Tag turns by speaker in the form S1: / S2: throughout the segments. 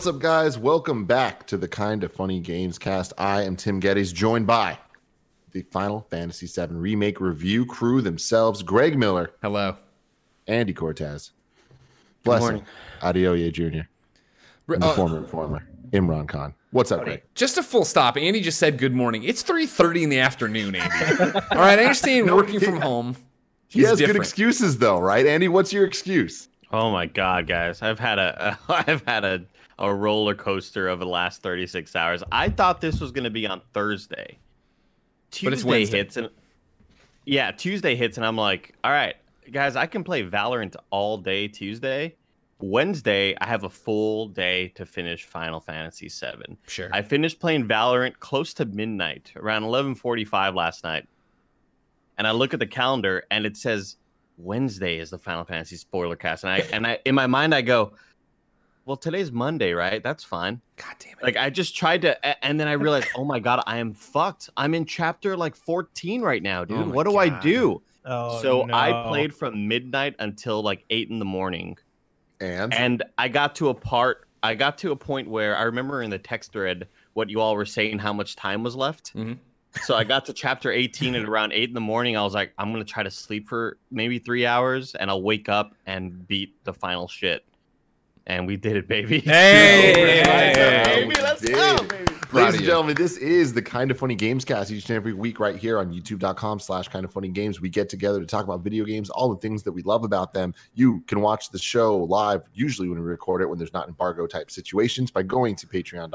S1: What's up, guys? Welcome back to the Kinda Funny Games cast. I am Tim Geddes, joined by the Final Fantasy VII Remake review crew themselves, Greg Miller.
S2: Hello.
S1: Andy Cortez. Blessing Adeoye Jr. And the former informer, Imran Khan. What's up, Greg?
S2: Just a full stop. Andy just said good morning. It's 3:30 in the afternoon, Andy. All right, I understand working from home.
S1: He has good excuses, though, right? Andy, what's your excuse?
S3: Oh my God, guys! I've had a roller coaster of the last 36 hours. I thought this was going to be on Thursday. Tuesday hits, and Tuesday hits, and I'm like, all right, guys, I can play Valorant all day Tuesday. Wednesday, I have a full day to finish Final Fantasy VII.
S2: Sure.
S3: I finished playing Valorant close to midnight, around 11:45 last night, and I look at the calendar, and it says Wednesday is the Final Fantasy spoiler cast, and I in my mind I go, well, today's Monday, right? That's fine.
S2: God damn it!
S3: Like I just tried to, and then I realized, oh my God, I am fucked. I'm in chapter 14 right now, dude. What do I do? So I played from midnight until 8 in the morning. And I got to a point where I remember in the text thread what you all were saying, how much time was left.
S2: Mm-hmm.
S3: So I got to chapter 18 at around 8 in the morning. I was like, I'm going to try to sleep for maybe 3 hours and I'll wake up and beat the final shit. And we did it, baby.
S2: Hey,
S1: let's go, baby. Ladies and gentlemen, this is the Kinda Funny Games cast each and every week right here on youtube.com/kindafunnygames. We get together to talk about video games, all the things that we love about them. You can watch the show live, usually when we record it, when there's not embargo type situations, by going to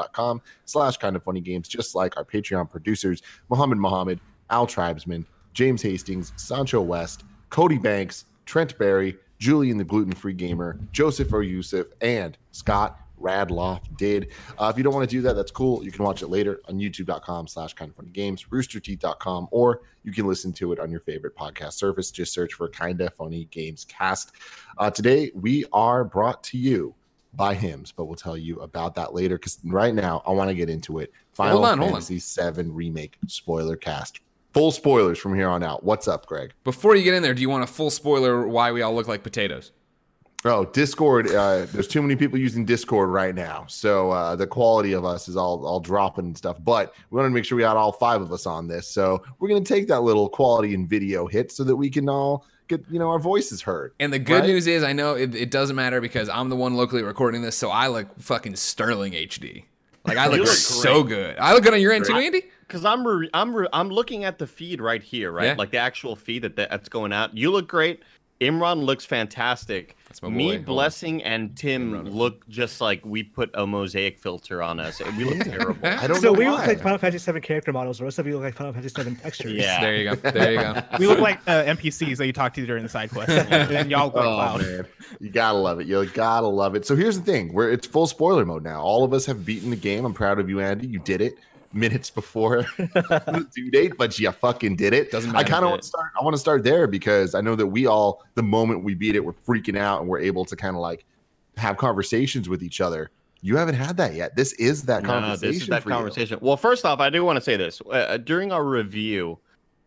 S1: patreon.com/kindafunnygames, just like our Patreon producers, Muhammad, Al Tribesman, James Hastings, Sancho West, Cody Banks, Trent Berry, Julian the Gluten-Free Gamer, Joseph O. Yusuf, and Scott Radloff did. If you don't want to do that, that's cool. You can watch it later on youtube.com/kindafunnygames, roosterteeth.com, or you can listen to it on your favorite podcast service. Just search for Kinda Funny Games cast. Today, we are brought to you by Hims, but we'll tell you about that later because right now, I want to get into it. Final Fantasy VII Remake spoiler cast. Full spoilers from here on out. What's up, Greg?
S2: Before you get in there, do you want a full spoiler why we all look like potatoes?
S1: Oh, Discord. There's too many people using Discord right now. So the quality of us is all dropping and stuff. But we wanted to make sure we had all 5 of us on this. So we're going to take that little quality and video hit so that we can all get, our voices heard.
S2: And the good news is I know it doesn't matter because I'm the one locally recording this. So I look fucking sterling HD. I look so good. I look good on your end too, Andy?
S3: Because I'm looking at the feed right here, right?
S2: Yeah.
S3: The actual feed that's going out. You look great. Imran looks fantastic.
S2: That's my boy.
S3: Me, Blessing, and Tim look just like we put a mosaic filter on us. We look terrible.
S1: I don't know
S4: So we
S1: why.
S4: look like Final Fantasy VII character models. The rest of you look like Final Fantasy VII textures.
S3: Yeah.
S2: There you go.
S5: We look like NPCs that you talk to during the side quest. And y'all look like Cloud.
S1: Man. You gotta love it. You gotta love it. So here's the thing: it's full spoiler mode now. All of us have beaten the game. I'm proud of you, Andy. You did it minutes before the due date, but you fucking did it.
S2: Doesn't matter.
S1: I kind of want to start there because I know that we all, the moment we beat it, we're freaking out and we're able to kind of have conversations with each other. You haven't had that yet. This is that conversation.
S3: This is that conversation. Well, first off, I do want to say this. During our review,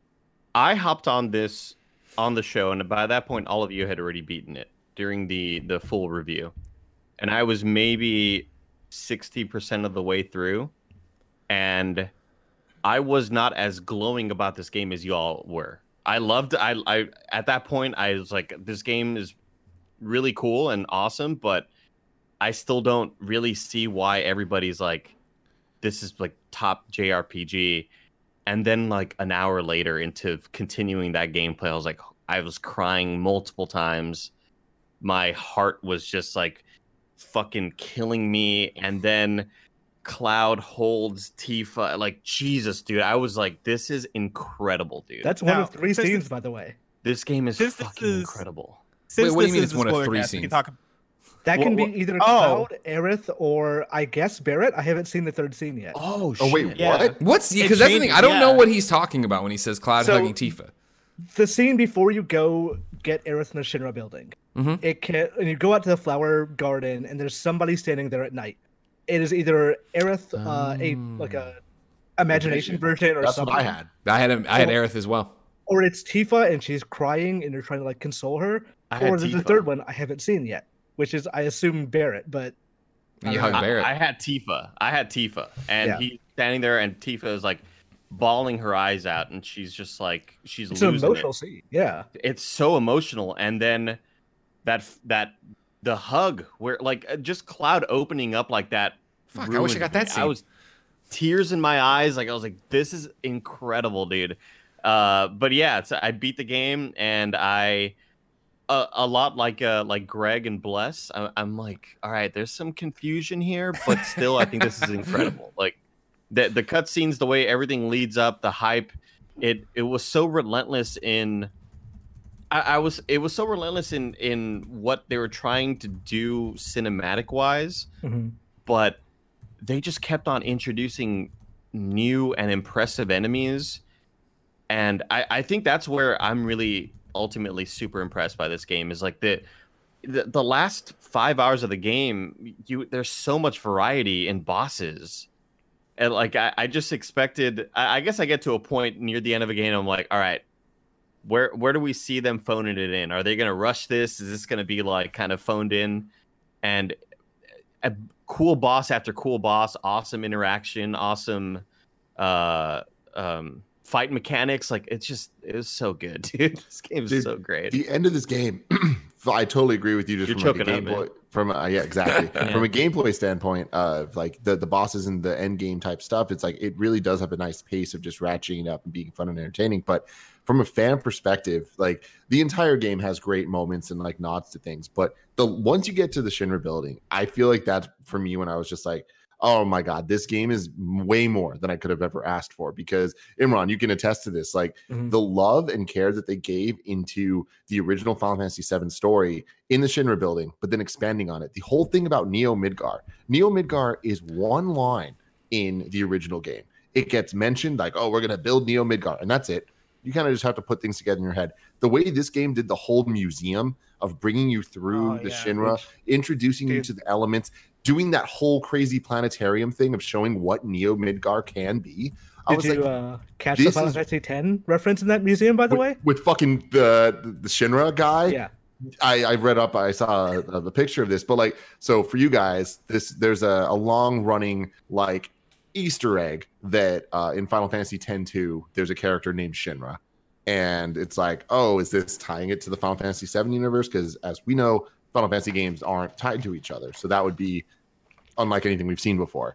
S3: I hopped on the show, and by that point, all of you had already beaten it during the full review, and I was maybe 60% of the way through. And I was not as glowing about this game as you all were. I at that point, I was like, this game is really cool and awesome, but I still don't really see why everybody's like, this is top JRPG. And then an hour later into continuing that gameplay, I was crying multiple times. My heart was just fucking killing me. And then Cloud holds Tifa. Jesus, dude. I was like, this is incredible, dude.
S4: That's one of 3 scenes, by the way.
S3: This game is fucking incredible.
S2: Wait, what do you mean it's one of 3 scenes?
S4: That can be either Cloud, Aerith, or I guess Barrett. I haven't seen the 3rd scene yet.
S3: Oh, shit.
S1: Wait,
S5: Yeah.
S1: what?
S2: Because that's the thing. I don't know what he's talking about when he says Cloud hugging Tifa.
S4: The scene before you go get Aerith in the Shinra building.
S2: Mm-hmm.
S4: And you go out to the flower garden, and there's somebody standing there at night. It is either Aerith, a imagination version, or
S1: That's
S4: something.
S1: what I had.
S2: I had Aerith as well.
S4: Or it's Tifa, and she's crying, and you're trying to console her. Or there's the 3rd one I haven't seen yet, which is, I assume, Barrett. But
S2: You hug Barrett.
S3: I had Tifa, and he's standing there, and Tifa is like bawling her eyes out, and she's just like she's
S4: It's
S3: losing
S4: an emotional scene. Yeah,
S3: it's so emotional, and then the hug where like just Cloud opening up like that.
S2: Fuck, I wish I got that scene.
S3: I was tears in my eyes, like I was like, this is incredible, dude. But yeah, I beat the game, and I a lot like Greg and Bless. I'm like, all right, there's some confusion here, but still, I think this is incredible. Like the cutscenes, the way everything leads up, the hype, it was so relentless in. It was so relentless in what they were trying to do cinematic wise, but they just kept on introducing new and impressive enemies. And I think that's where I'm really ultimately super impressed by this game is like the last 5 hours of the game, there's so much variety in bosses. And like I just expected, I guess I get to a point near the end of a game, I'm like, all right, where do we see them phoning it in? Are they going to rush this? Is this going to be like kind of phoned in? And a cool boss after cool boss, awesome interaction, awesome fight mechanics. Like it was so good, dude. This game is so great.
S1: The end of this game, I totally agree with you. Just
S3: You're
S1: from like a
S3: choking up,
S1: gameplay, yeah, exactly. From a gameplay standpoint of like the bosses and the end game type stuff, it's like it really does have a nice pace of just ratcheting up and being fun and entertaining. But from a fan perspective, like the entire game has great moments and like nods to things. But once you get to the Shinra building, I feel like that's for me when I was just like, oh my God, this game is way more than I could have ever asked for. Because Imran, you can attest to this. Like the love and care that they gave into the original Final Fantasy VII story in the Shinra building, but then expanding on it. The whole thing about Neo Midgar. Neo Midgar is one line in the original game. It gets mentioned like, oh, we're going to build Neo Midgar. And that's it. You kind of just have to put things together in your head. The way this game did the whole museum of bringing you through the Shinra, introducing you to the elements, doing that whole crazy planetarium thing of showing what Neo Midgar can be.
S4: Did you catch the Final Fantasy X reference in that museum, by the way?
S1: With fucking the Shinra guy?
S4: Yeah.
S1: I read up, I saw the picture of this, but like, so for you guys, there's a long running like Easter egg that in Final Fantasy X-2, there's a character named Shinra. And it's like, oh, is this tying it to the Final Fantasy VII universe? Because as we know, Final Fantasy games aren't tied to each other. So that would be unlike anything we've seen before.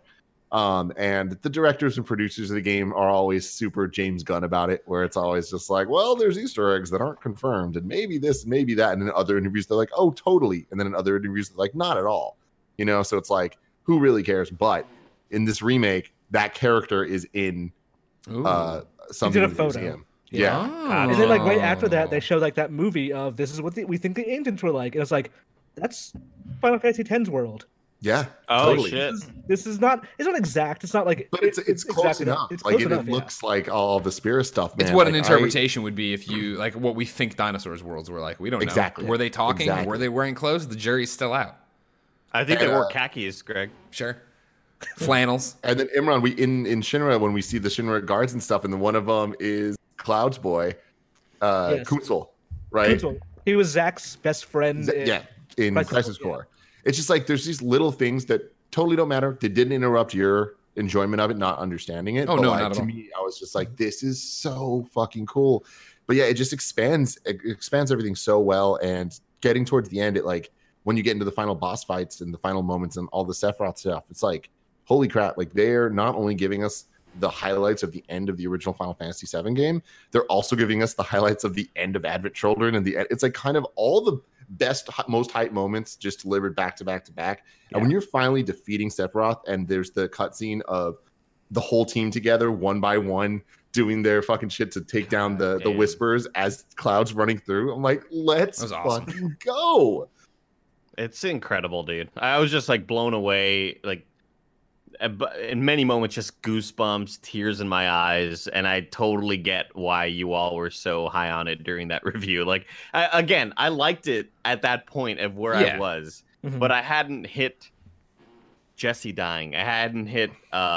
S1: And the directors and producers of the game are always super James Gunn about it, where it's always just like, well, there's Easter eggs that aren't confirmed, and maybe this, maybe that. And in other interviews, they're like, oh, totally. And then in other interviews, they're like, not at all. You know, so it's like, who really cares? But in this remake, that character is in something in the museum. Yeah.
S4: Oh. And then like right after that, they show like that movie of this is what we think the ancients were like. And it's like, that's Final Fantasy X's world.
S1: Yeah.
S3: Oh,
S1: totally.
S3: shit.
S4: This is not, it's not exact. It's not like,
S1: but it's close
S4: exactly
S1: enough.
S4: It's
S1: like
S4: close enough,
S1: it looks like all the spirit stuff, man.
S2: It's what
S1: like,
S2: an interpretation would be if you like what we think dinosaurs' worlds were like. We don't
S1: Exactly.
S2: know. Were they talking?
S1: Exactly.
S2: Were they wearing clothes? The jury's still out.
S3: I think they wore khakis, Greg.
S2: Sure. Flannels.
S1: And then Imran, we in Shinra, when we see the Shinra guards and stuff, and then one of them is Cloud's boy,
S4: Yes.
S1: Kunsel, right?
S4: Kunsel. He was Zack's best friend.
S1: In Crisis Core. It's just like there's these little things that totally don't matter. They didn't interrupt your enjoyment of it, not understanding it.
S2: Oh,
S1: but
S2: no,
S1: like,
S2: not at
S1: to
S2: all.
S1: me, I was just like, this is so fucking cool. But yeah, it just expands everything so well. And getting towards the end, it like when you get into the final boss fights and the final moments and all the Sephiroth stuff, it's like, holy crap! Like they're not only giving us the highlights of the end of the original Final Fantasy VII game, they're also giving us the highlights of the end of Advent Children and the end. It's like kind of all the best, most hype moments just delivered back to back to back. And when you're finally defeating Sephiroth and there's the cutscene of the whole team together one by one doing their fucking shit to take down the Whispers as Cloud's running through, I'm like, let's
S2: awesome.
S1: fucking go.
S3: It's incredible, dude. I was just like blown away, like in many moments, just goosebumps, tears in my eyes, and I totally get why you all were so high on it during that review. Like, I liked it at that point of where I was, but I hadn't hit Jesse dying. I hadn't hit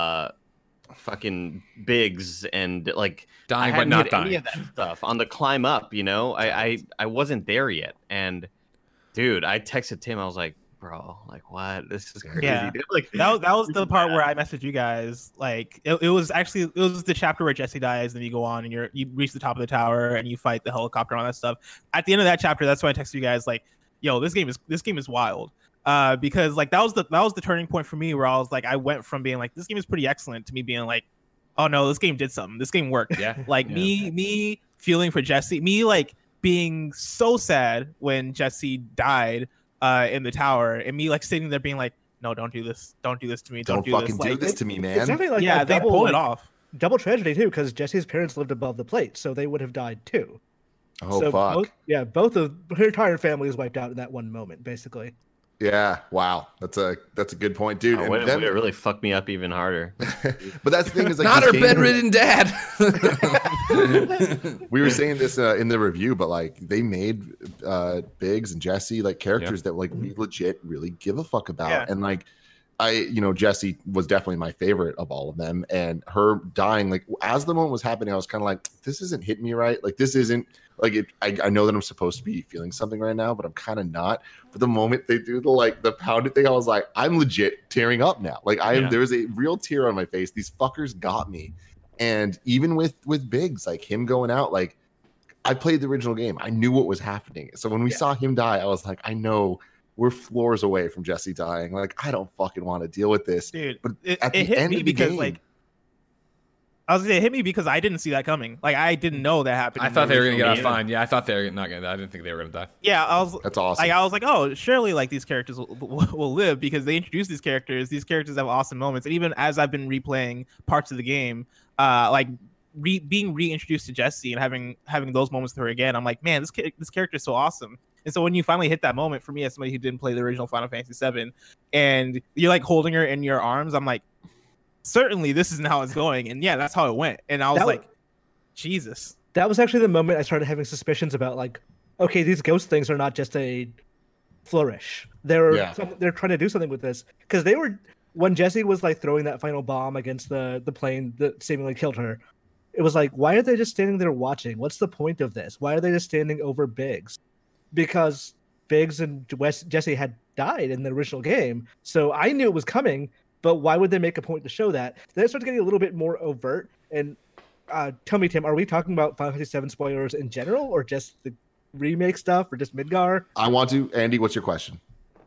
S3: fucking Biggs and like
S2: dying,
S3: I
S2: but
S3: hadn't
S2: not
S3: hit
S2: dying.
S3: any of that stuff on the climb up. You know, I wasn't there yet, and dude, I texted Tim. I was like, bro, like what? This is crazy.
S5: Yeah.
S3: Dude. Like
S5: That was the part where I messaged you guys. Like it was the chapter where Jesse dies, and you go on and you reach the top of the tower and you fight the helicopter and all that stuff. At the end of that chapter, that's when I texted you guys like, "Yo, this game is wild." Because like that was the turning point for me where I was like, I went from being like, this game is pretty excellent to me being like, oh no, this game did something. This game worked.
S2: Yeah.
S5: Like me feeling for Jesse, me like being so sad when Jesse died in the tower, and me like sitting there being like, no, don't do this to me, don't do
S1: fucking
S5: this.
S1: do
S5: Like,
S1: this to me, man.
S4: It's definitely like
S5: yeah,
S4: a
S5: they
S4: double,
S5: pulled it
S4: like,
S5: off.
S4: double tragedy too, because Jesse's parents lived above the plate, so they would have died too.
S1: Oh
S4: So
S1: fuck.
S4: both of her entire family was wiped out in that one moment, basically.
S1: Yeah. Wow. That's a good point, dude. And
S3: would
S1: them-
S3: it really fucked me up even harder.
S1: but that's the thing is like
S2: Not
S1: this
S2: her
S1: game-
S2: bedridden dad.
S1: We were saying this in the review, but like they made Biggs and Jesse like characters that like we legit really give a fuck about.
S5: Yeah.
S1: And like Jesse was definitely my favorite of all of them. And her dying, like as the moment was happening, I was kind of like, this isn't hitting me right. Like this isn't like it. I know that I'm supposed to be feeling something right now, but I'm kind of not. But the moment they do the pounded thing, I was like, I'm legit tearing up now. Like there was a real tear on my face. These fuckers got me. And even with Biggs, like him going out, like I played the original game. I knew what was happening. So when we saw him die, I was like, I know we're floors away from Jesse dying. Like, I don't fucking want to deal with this.
S5: Dude,
S1: But
S5: it
S1: at the
S5: hit
S1: end
S5: me
S1: of the
S5: because
S1: game,
S5: like I was gonna say, it hit me because I didn't see that coming. Like I didn't know that happened.
S2: I
S5: in
S2: thought
S5: the
S2: they were gonna get
S5: original
S2: out
S5: game.
S2: fine. Yeah, I thought they were not gonna. I didn't think they were gonna die.
S5: Yeah,
S1: that's awesome.
S5: I was like, oh, surely like these characters will live because they introduced these characters. These characters have awesome moments, and even as I've been replaying parts of the game, like being reintroduced to Jesse and having those moments with her again, I'm like, man, this character is so awesome. And so when you finally hit that moment, for me as somebody who didn't play the original Final Fantasy VII, and you're like holding her in your arms, I'm like, certainly this isn't how it's going. And yeah, that's how it went. And I was like, Jesus.
S4: That was actually the moment I started having suspicions about like, okay, these ghost things are not just a flourish. They're trying to do something with this, because they were, when Jesse was like throwing that final bomb against the plane that seemingly killed her, it was like, why are they just standing there watching? What's the point of this? Why are they just standing over Biggs? Because Biggs and Jesse had died in the original game, so I knew it was coming. But why would they make a point to show that? Then it starts getting a little bit more overt. And tell me, Tim, are we talking about Final Fantasy VII spoilers in general, or just the remake stuff, or just Midgar?
S1: I want to, Andy, what's your question?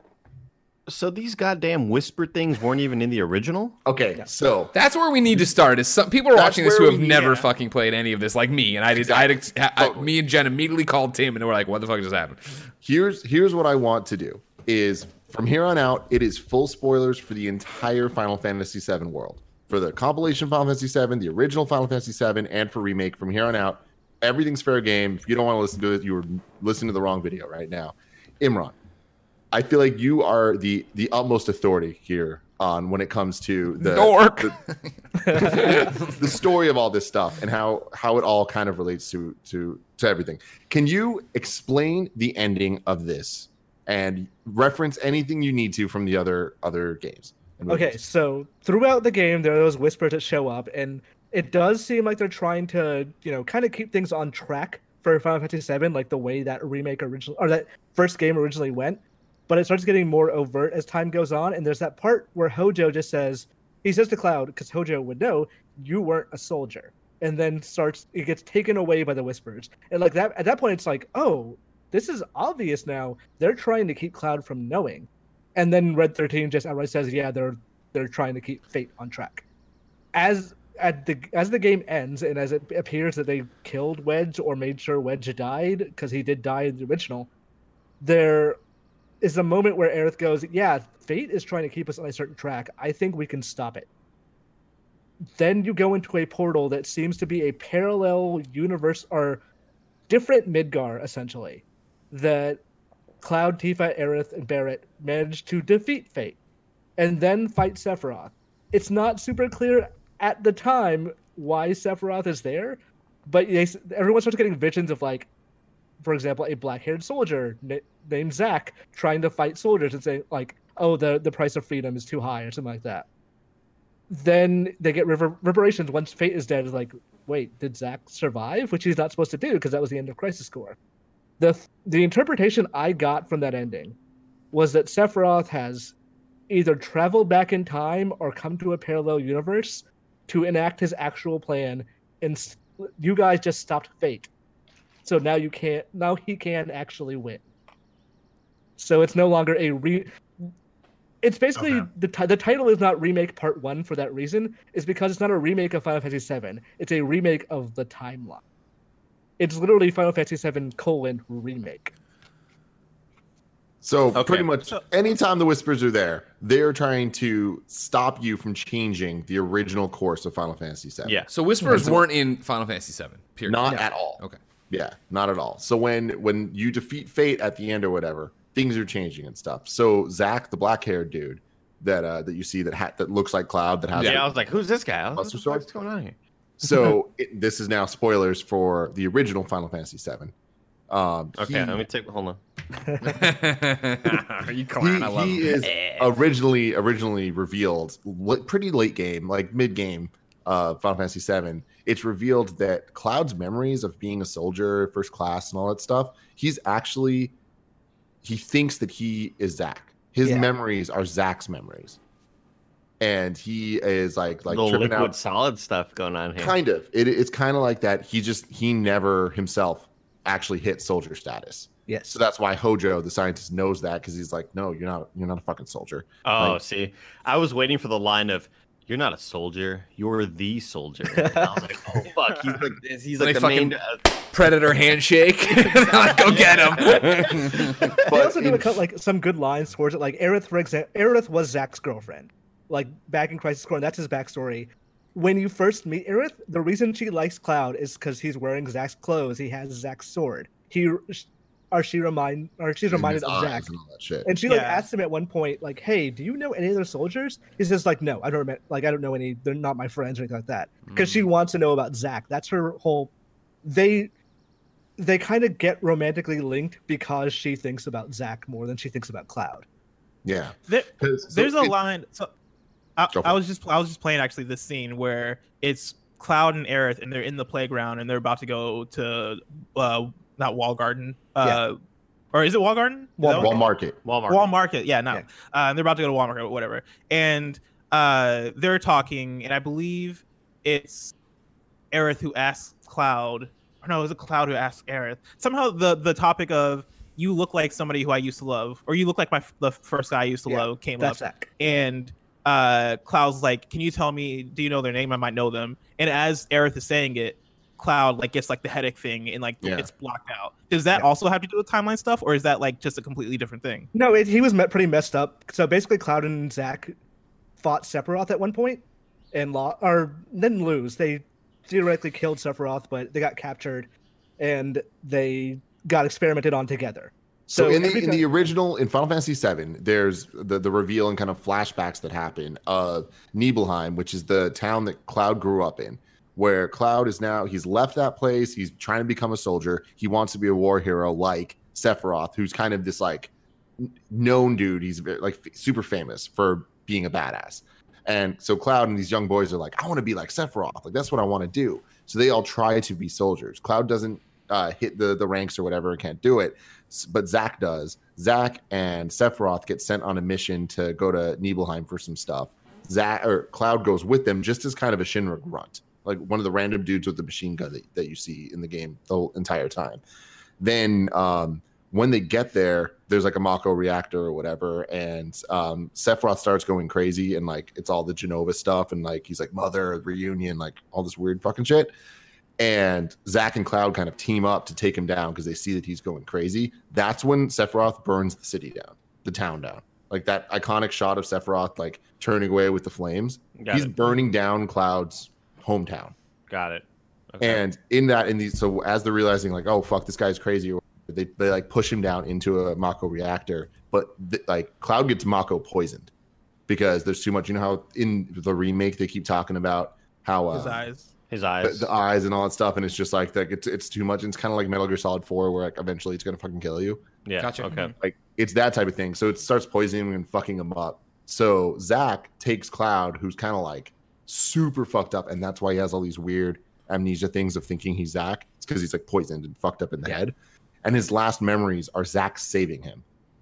S3: So these goddamn whisper things weren't even in the original?
S1: Okay, so
S2: That's where we need to start. Is some people are
S1: That's
S2: watching this who
S1: where
S2: have
S1: we-
S2: never
S5: yeah.
S2: fucking played any of this, like me, and me and Jen immediately called Tim, and they were like, "What the fuck just happened?"
S1: here's what I want to do is from here on out, it is full spoilers for the entire Final Fantasy VII world. For the compilation Final Fantasy VII, the original Final Fantasy VII, and for remake, from here on out, everything's fair game. If you don't want to listen to it, you're listening to the wrong video right now. Imran, I feel like you are the utmost authority here on when it comes to
S2: Dork.
S1: the story of all this stuff and how it all kind of relates to everything. Can you explain the ending of this and reference anything you need to from the other games?
S4: Okay, so throughout the game, there are those whispers that show up, and it does seem like they're trying to, kind of keep things on track for Final Fantasy VII, like the way that remake originally, or that first game originally went. But it starts getting more overt as time goes on, and there's that part where Hojo just says to Cloud, because Hojo would know, you weren't a soldier, and then it gets taken away by the whispers, and like that at that point, it's like, oh, this is obvious now. They're trying to keep Cloud from knowing. And then Red 13 just outright says, yeah, they're trying to keep Fate on track. As the game ends, and as it appears that they killed Wedge or made sure Wedge died, because he did die in the original, there is a moment where Aerith goes, yeah, Fate is trying to keep us on a certain track. I think we can stop it. Then you go into a portal that seems to be a parallel universe, or different Midgar, essentially, that Cloud, Tifa, Aerith, and Barret managed to defeat Fate and then fight Sephiroth. It's not super clear at the time why Sephiroth is there, but everyone starts getting visions of, like, for example, a black-haired soldier named Zack trying to fight soldiers and saying, like, oh, the price of freedom is too high or something like that. Then they get reverberations once Fate is dead. It's like, wait, did Zack survive? Which he's not supposed to do, because that was the end of Crisis Core. The interpretation I got from that ending was that Sephiroth has either traveled back in time or come to a parallel universe to enact his actual plan, and you guys just stopped fate. So now you can't. Now he can actually win. So it's no longer It's basically the title is not Remake Part 1 for that reason. It's because it's not a remake of Final Fantasy VII. It's a remake of the timeline. It's literally Final Fantasy VII : remake.
S1: So pretty much anytime the Whispers are there, they're trying to stop you from changing the original course of Final Fantasy VII.
S3: Yeah.
S2: So Whispers weren't in Final Fantasy VII, period.
S1: Not at all.
S2: Okay.
S1: Yeah, not at all. So when you defeat Fate at the end or whatever, things are changing and stuff. So Zack, the black-haired dude that you see that looks like Cloud that has
S3: I was like, who's this guy?
S1: Buster Sword?
S3: What's going on here?
S1: So this is now spoilers for the original Final Fantasy VII.
S3: Okay, let me take. Hold on.
S2: You clown. I love
S1: he
S2: him.
S1: is originally revealed pretty late game, like mid game, Final Fantasy VII. It's revealed that Cloud's memories of being a soldier, first class, and all that stuff. He thinks that he is Zack. His memories are Zack's memories, and he is like
S3: little
S1: tripping
S3: liquid
S1: out.
S3: solid stuff going on here.
S1: Kind of. It's kind of like that. He never himself actually hit soldier status.
S4: Yes.
S1: So that's why Hojo, the scientist, knows that, because he's like, no, you're not a fucking soldier.
S3: Oh,
S1: Like,
S3: see, I was waiting for the line of, "You're not a soldier, you're the solger." And I was like, "Oh fuck!" He's like the main
S2: Predator handshake. Like, go get him.
S4: They also do some good lines towards it. Like Aerith, for example, Aerith was Zack's girlfriend. Like back in Crisis Core, and that's his backstory. When you first meet Aerith, the reason she likes Cloud is because he's wearing Zack's clothes. He has Zack's sword. She's reminded of Zack,
S1: and all that shit.
S4: and she asks him at one point, like, "Hey, do you know any other soldiers?" He's just like, "No, I don't know any. They're not my friends or anything like that." Because she wants to know about Zack. That's her whole. They kind of get romantically linked because she thinks about Zack more than she thinks about Cloud.
S1: Yeah.
S5: There's a line. So I was just playing actually this scene where it's Cloud and Aerith, and they're in the playground, and they're about to go to not Wall Garden, or is it Wall Garden?
S1: Wall Market.
S5: Wall Market. Yeah, no. They're about to go to Wall Market or whatever, and they're talking, and I believe it's Aerith who asks Cloud. Or no, it was Cloud who asks Aerith. Somehow the topic of "you look like somebody who I used to love," or "you look like the first guy I used to love" came up.
S4: Zack.
S5: And Cloud's like, "Can you tell me? Do you know their name? I might know them." And as Aerith is saying it, Cloud gets the headache thing and it's blocked out. Does that also have to do with timeline stuff, or is that just a completely different thing?
S4: No, he was pretty messed up. So basically, Cloud and Zack fought Sephiroth at one point and didn't lose. They theoretically killed Sephiroth, but they got captured and they got experimented on together.
S1: So in the original, in Final Fantasy VII, there's the reveal and kind of flashbacks that happen of Nibelheim, which is the town that Cloud grew up in, where Cloud he's left that place. He's trying to become a soldier. He wants to be a war hero like Sephiroth, who's kind of this known dude. He's super famous for being a badass. And so Cloud and these young boys are like, I want to be like Sephiroth. That's what I want to do. So they all try to be soldiers. Cloud doesn't hit the ranks or whatever, can't do it. But Zack does. Zack and Sephiroth get sent on a mission to go to Nibelheim for some stuff. Cloud goes with them just as kind of a Shinra grunt, like one of the random dudes with the machine gun that you see in the game the whole entire time. Then when they get there, there's a Mako reactor or whatever, and Sephiroth starts going crazy, and it's all the Jenova stuff, and he's like mother reunion, all this weird fucking shit. And Zack and Cloud kind of team up to take him down because they see that he's going crazy. That's when Sephiroth burns the city down, the town down. That iconic shot of Sephiroth turning away with the flames. He's burning down Cloud's hometown.
S3: Got it. Okay.
S1: And so as they're realizing oh fuck, this guy's crazy, they push him down into a Mako reactor. But Cloud gets Mako poisoned because there's too much. You know how in the remake they keep talking about how
S3: his eyes,
S1: the eyes, and all that stuff, and it's just it's too much. And it's kind of like Metal Gear Solid 4, where eventually it's gonna fucking kill you.
S3: Yeah.
S2: Gotcha.
S3: Okay.
S1: It's that type of thing. So it starts poisoning him and fucking him up. So Zack takes Cloud, who's kind of super fucked up, and that's why he has all these weird amnesia things of thinking he's Zack. It's because he's poisoned and fucked up in the head. And his last memories are Zack saving him.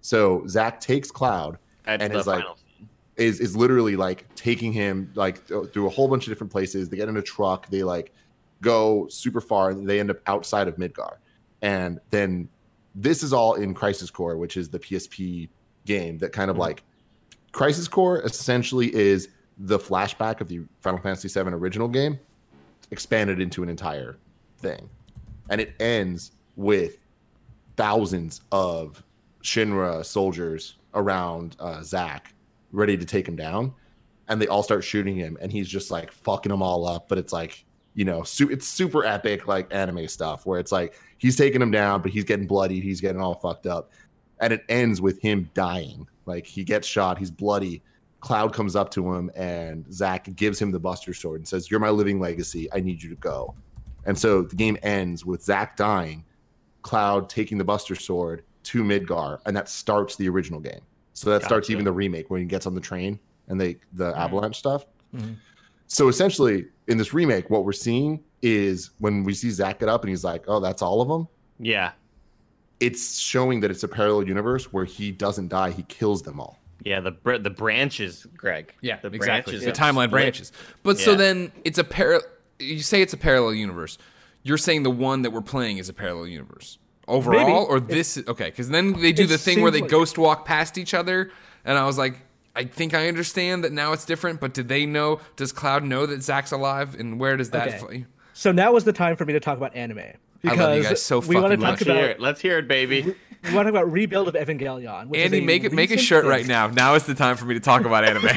S1: So Zack takes Cloud and is like is literally like taking him like through a whole bunch of different places. They get in a truck, they like go super far, and they end up outside of Midgar. And then this is all in Crisis Core, which is the PSP game that kind of like Crisis Core essentially is the flashback of the Final Fantasy VII original game expanded into an entire thing. And it ends with thousands of Shinra soldiers around Zack ready to take him down, and they all start shooting him, and he's just like fucking them all up. But it's like, you know, it's super epic like anime stuff where it's like he's taking him down, but he's getting bloodied, he's getting all fucked up, and it ends with him dying. Like he gets shot, he's bloody. Cloud comes up to him, and Zack gives him the Buster Sword and says, "You're my living legacy. I need you to go." And so the game ends with Zack dying, Cloud taking the Buster Sword to Midgar, and that starts the original game. So that starts even the remake when he gets on the train and the avalanche stuff. Mm-hmm. So essentially, in this remake, what we're seeing is when we see Zack get up and he's like, "Oh, that's all of them."
S3: Yeah,
S1: it's showing that it's a parallel universe where he doesn't die; he kills them all.
S3: Yeah, the branches, Greg.
S2: Yeah,
S3: the
S2: exactly.
S3: branches
S2: The timeline branches. But so then it's you say it's a parallel universe. You're saying the one that we're playing is a parallel universe overall,
S4: Maybe.
S2: or this is okay? Because then they do the thing where they ghost walk past each other, and I was like, I think I understand that now it's different. But did they know? Does Cloud know that Zack's alive, and where does that?
S4: So now is the time for me to talk about anime. Because
S2: I love you guys so fucking much.
S3: Let's hear it, baby.
S4: We want to talk about Rebuild of Evangelion. Which
S2: Andy, make a shirt right now. Now is the time for me to talk about anime.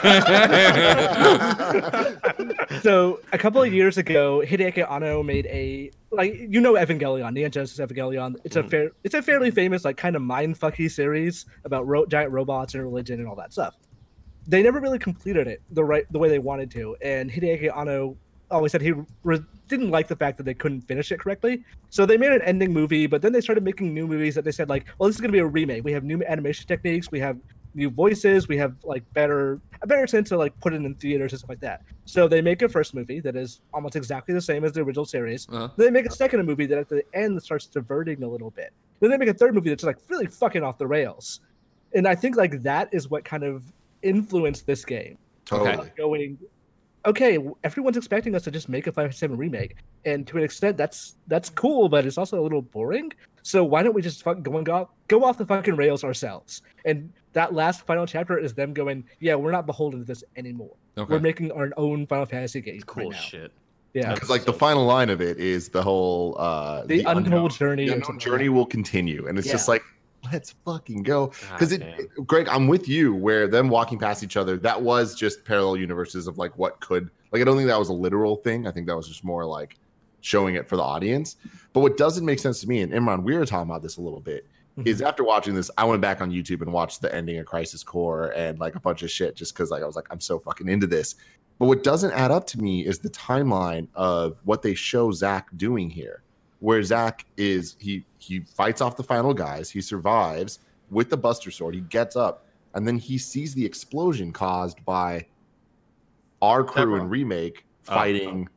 S4: So a couple of years ago, Hideaki Anno made Evangelion, Neon Genesis Evangelion. It's a fairly famous like kind of mindfucky series about giant robots and religion and all that stuff. They never really completed it the way they wanted to, and Hideaki Anno always said he didn't like the fact that they couldn't finish it correctly. So they made an ending movie, but then they started making new movies that they said like, well, this is going to be a remake. We have new animation techniques. We have new voices. We have like a better sense to like put it in theaters and stuff like that. So they make a first movie that is almost exactly the same as the original series. Then they make a second movie that at the end starts diverting a little bit. Then they make a third movie that's like really fucking off the rails. And I think like that is what kind of influenced this game.
S1: Totally.
S4: Going, okay, everyone's expecting us to just make a 5.7 remake, and to an extent, that's cool, but it's also a little boring. So why don't we just go off the fucking rails ourselves? And that last final chapter is them going, yeah, we're not beholden to this anymore. Okay. We're making our own Final Fantasy game.
S3: Cool
S4: right now.
S3: Shit.
S4: Yeah,
S1: because like the final line of it is the whole
S4: the untold journey.
S1: The unknown journey will continue, and it's just like, let's fucking go. Because Greg, I'm with you where them walking past each other, that was just parallel universes of like what could, like, I don't think that was a literal thing. I think that was just more like showing it for the audience. But what doesn't make sense to me, and Imran, we were talking about this a little bit, is after watching this, I went back on YouTube and watched the ending of Crisis Core and like a bunch of shit just because like I was like, I'm so fucking into this. But what doesn't add up to me is the timeline of what they show Zack doing here. Where Zack is, he fights off the final guys, he survives with the Buster Sword, he gets up, and then he sees the explosion caused by our crew in Remake fighting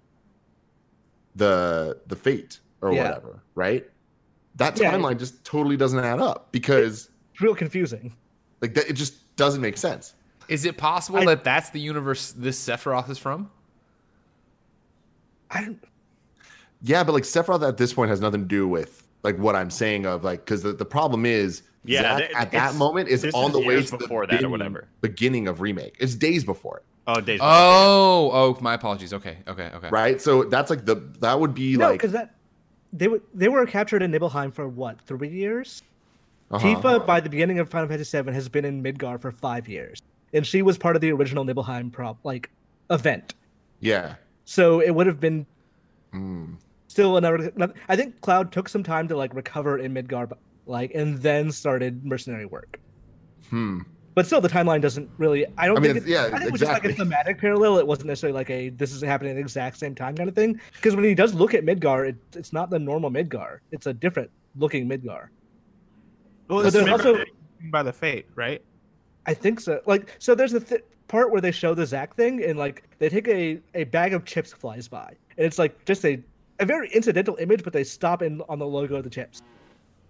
S1: the Fate or whatever, right? That timeline just totally doesn't add up because
S4: it's real confusing.
S1: Like that, it just doesn't make sense.
S2: Is it possible that that's the universe this Sephiroth is from?
S1: Yeah, but like Sephiroth at this point has nothing to do with like what I'm saying of like, because the problem is Zack at that moment is on the way to
S3: before that or whatever
S1: beginning of Remake. It's days before it.
S3: Oh, days.
S2: Oh, my apologies. Okay.
S1: Right, so that's like that would be like
S4: because they were captured in Nibelheim for what, 3 years? Tifa by the beginning of Final Fantasy VII has been in Midgar for 5 years, and she was part of the original Nibelheim event.
S1: Yeah.
S4: So it would have been still another. I think Cloud took some time to like recover in Midgar, and then started mercenary work. But still, the timeline doesn't really. I think it was just like a thematic parallel. It wasn't necessarily like this is happening at the exact same time kind of thing. Because when he does look at Midgar, it's not the normal Midgar. It's a different looking Midgar.
S5: Well, it's also by the Fate, right?
S4: I think so. So there's a part where they show the Zack thing, and like they take a bag of chips flies by, and it's like just a very incidental image, but they stop in on the logo of the chips.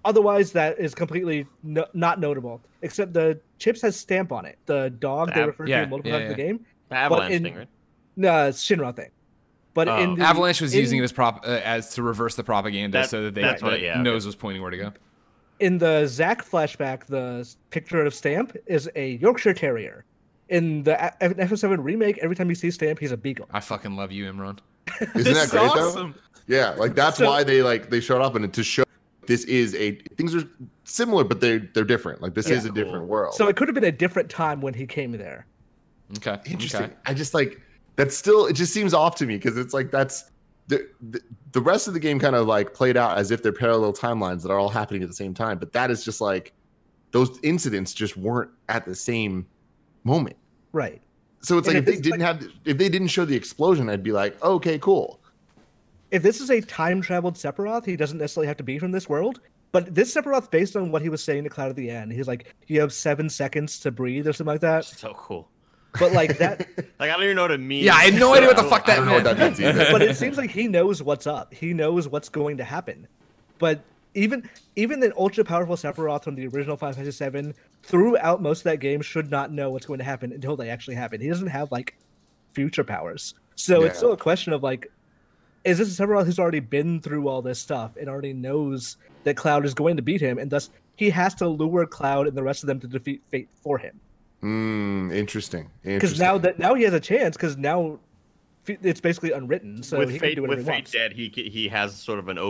S4: Otherwise, that is completely not notable. Except the chips has stamp on it. The dog they refer to multiple times in the game.
S3: The Avalanche thing, right?
S4: No, it's Shinra thing. But in the,
S2: Avalanche was using it as to reverse the propaganda so that nose was pointing where to go.
S4: In the Zack flashback, the picture of Stamp is a Yorkshire Terrier. In the FF7 remake, every time you see Stamp, he's a beagle.
S2: I fucking love you, Imran.
S1: Isn't that great
S5: awesome.
S1: though? Yeah, like that's why they showed up and to show this is things are similar, but they're different. Like this is a different world.
S4: So it could have been a different time when he came there.
S2: Okay,
S1: interesting.
S2: Okay.
S1: I just like that's still it just seems off to me because it's like that's the rest of the game kind of like played out as if they're parallel timelines that are all happening at the same time. But that is just like those incidents just weren't at the same moment.
S4: Right.
S1: So it's like if they didn't show the explosion, I'd be like, okay, cool.
S4: If this is a time-traveled Sephiroth, he doesn't necessarily have to be from this world. But this Sephiroth, based on what he was saying to Cloud at the end, he's like, you have 7 seconds to breathe or something like that.
S3: So cool.
S4: But like that,
S3: like I don't even know what it means.
S2: Yeah, I had no idea what the fuck that meant.
S1: I don't know what that means either.
S4: But it seems like he knows what's up. He knows what's going to happen. But even the ultra powerful Sephiroth from the original Final Fantasy VII, throughout most of that game, should not know what's going to happen until they actually happen. He doesn't have like future powers, so it's still a question of like, is this a Sephiroth who's already been through all this stuff and already knows that Cloud is going to beat him, and thus he has to lure Cloud and the rest of them to defeat Fate for him?
S1: Interesting.
S4: Because now he has a chance. Because now it's basically unwritten, so
S3: with
S4: he
S3: Fate,
S4: can do whatever
S3: with
S4: he
S3: Fate
S4: wants.
S3: dead, he has sort of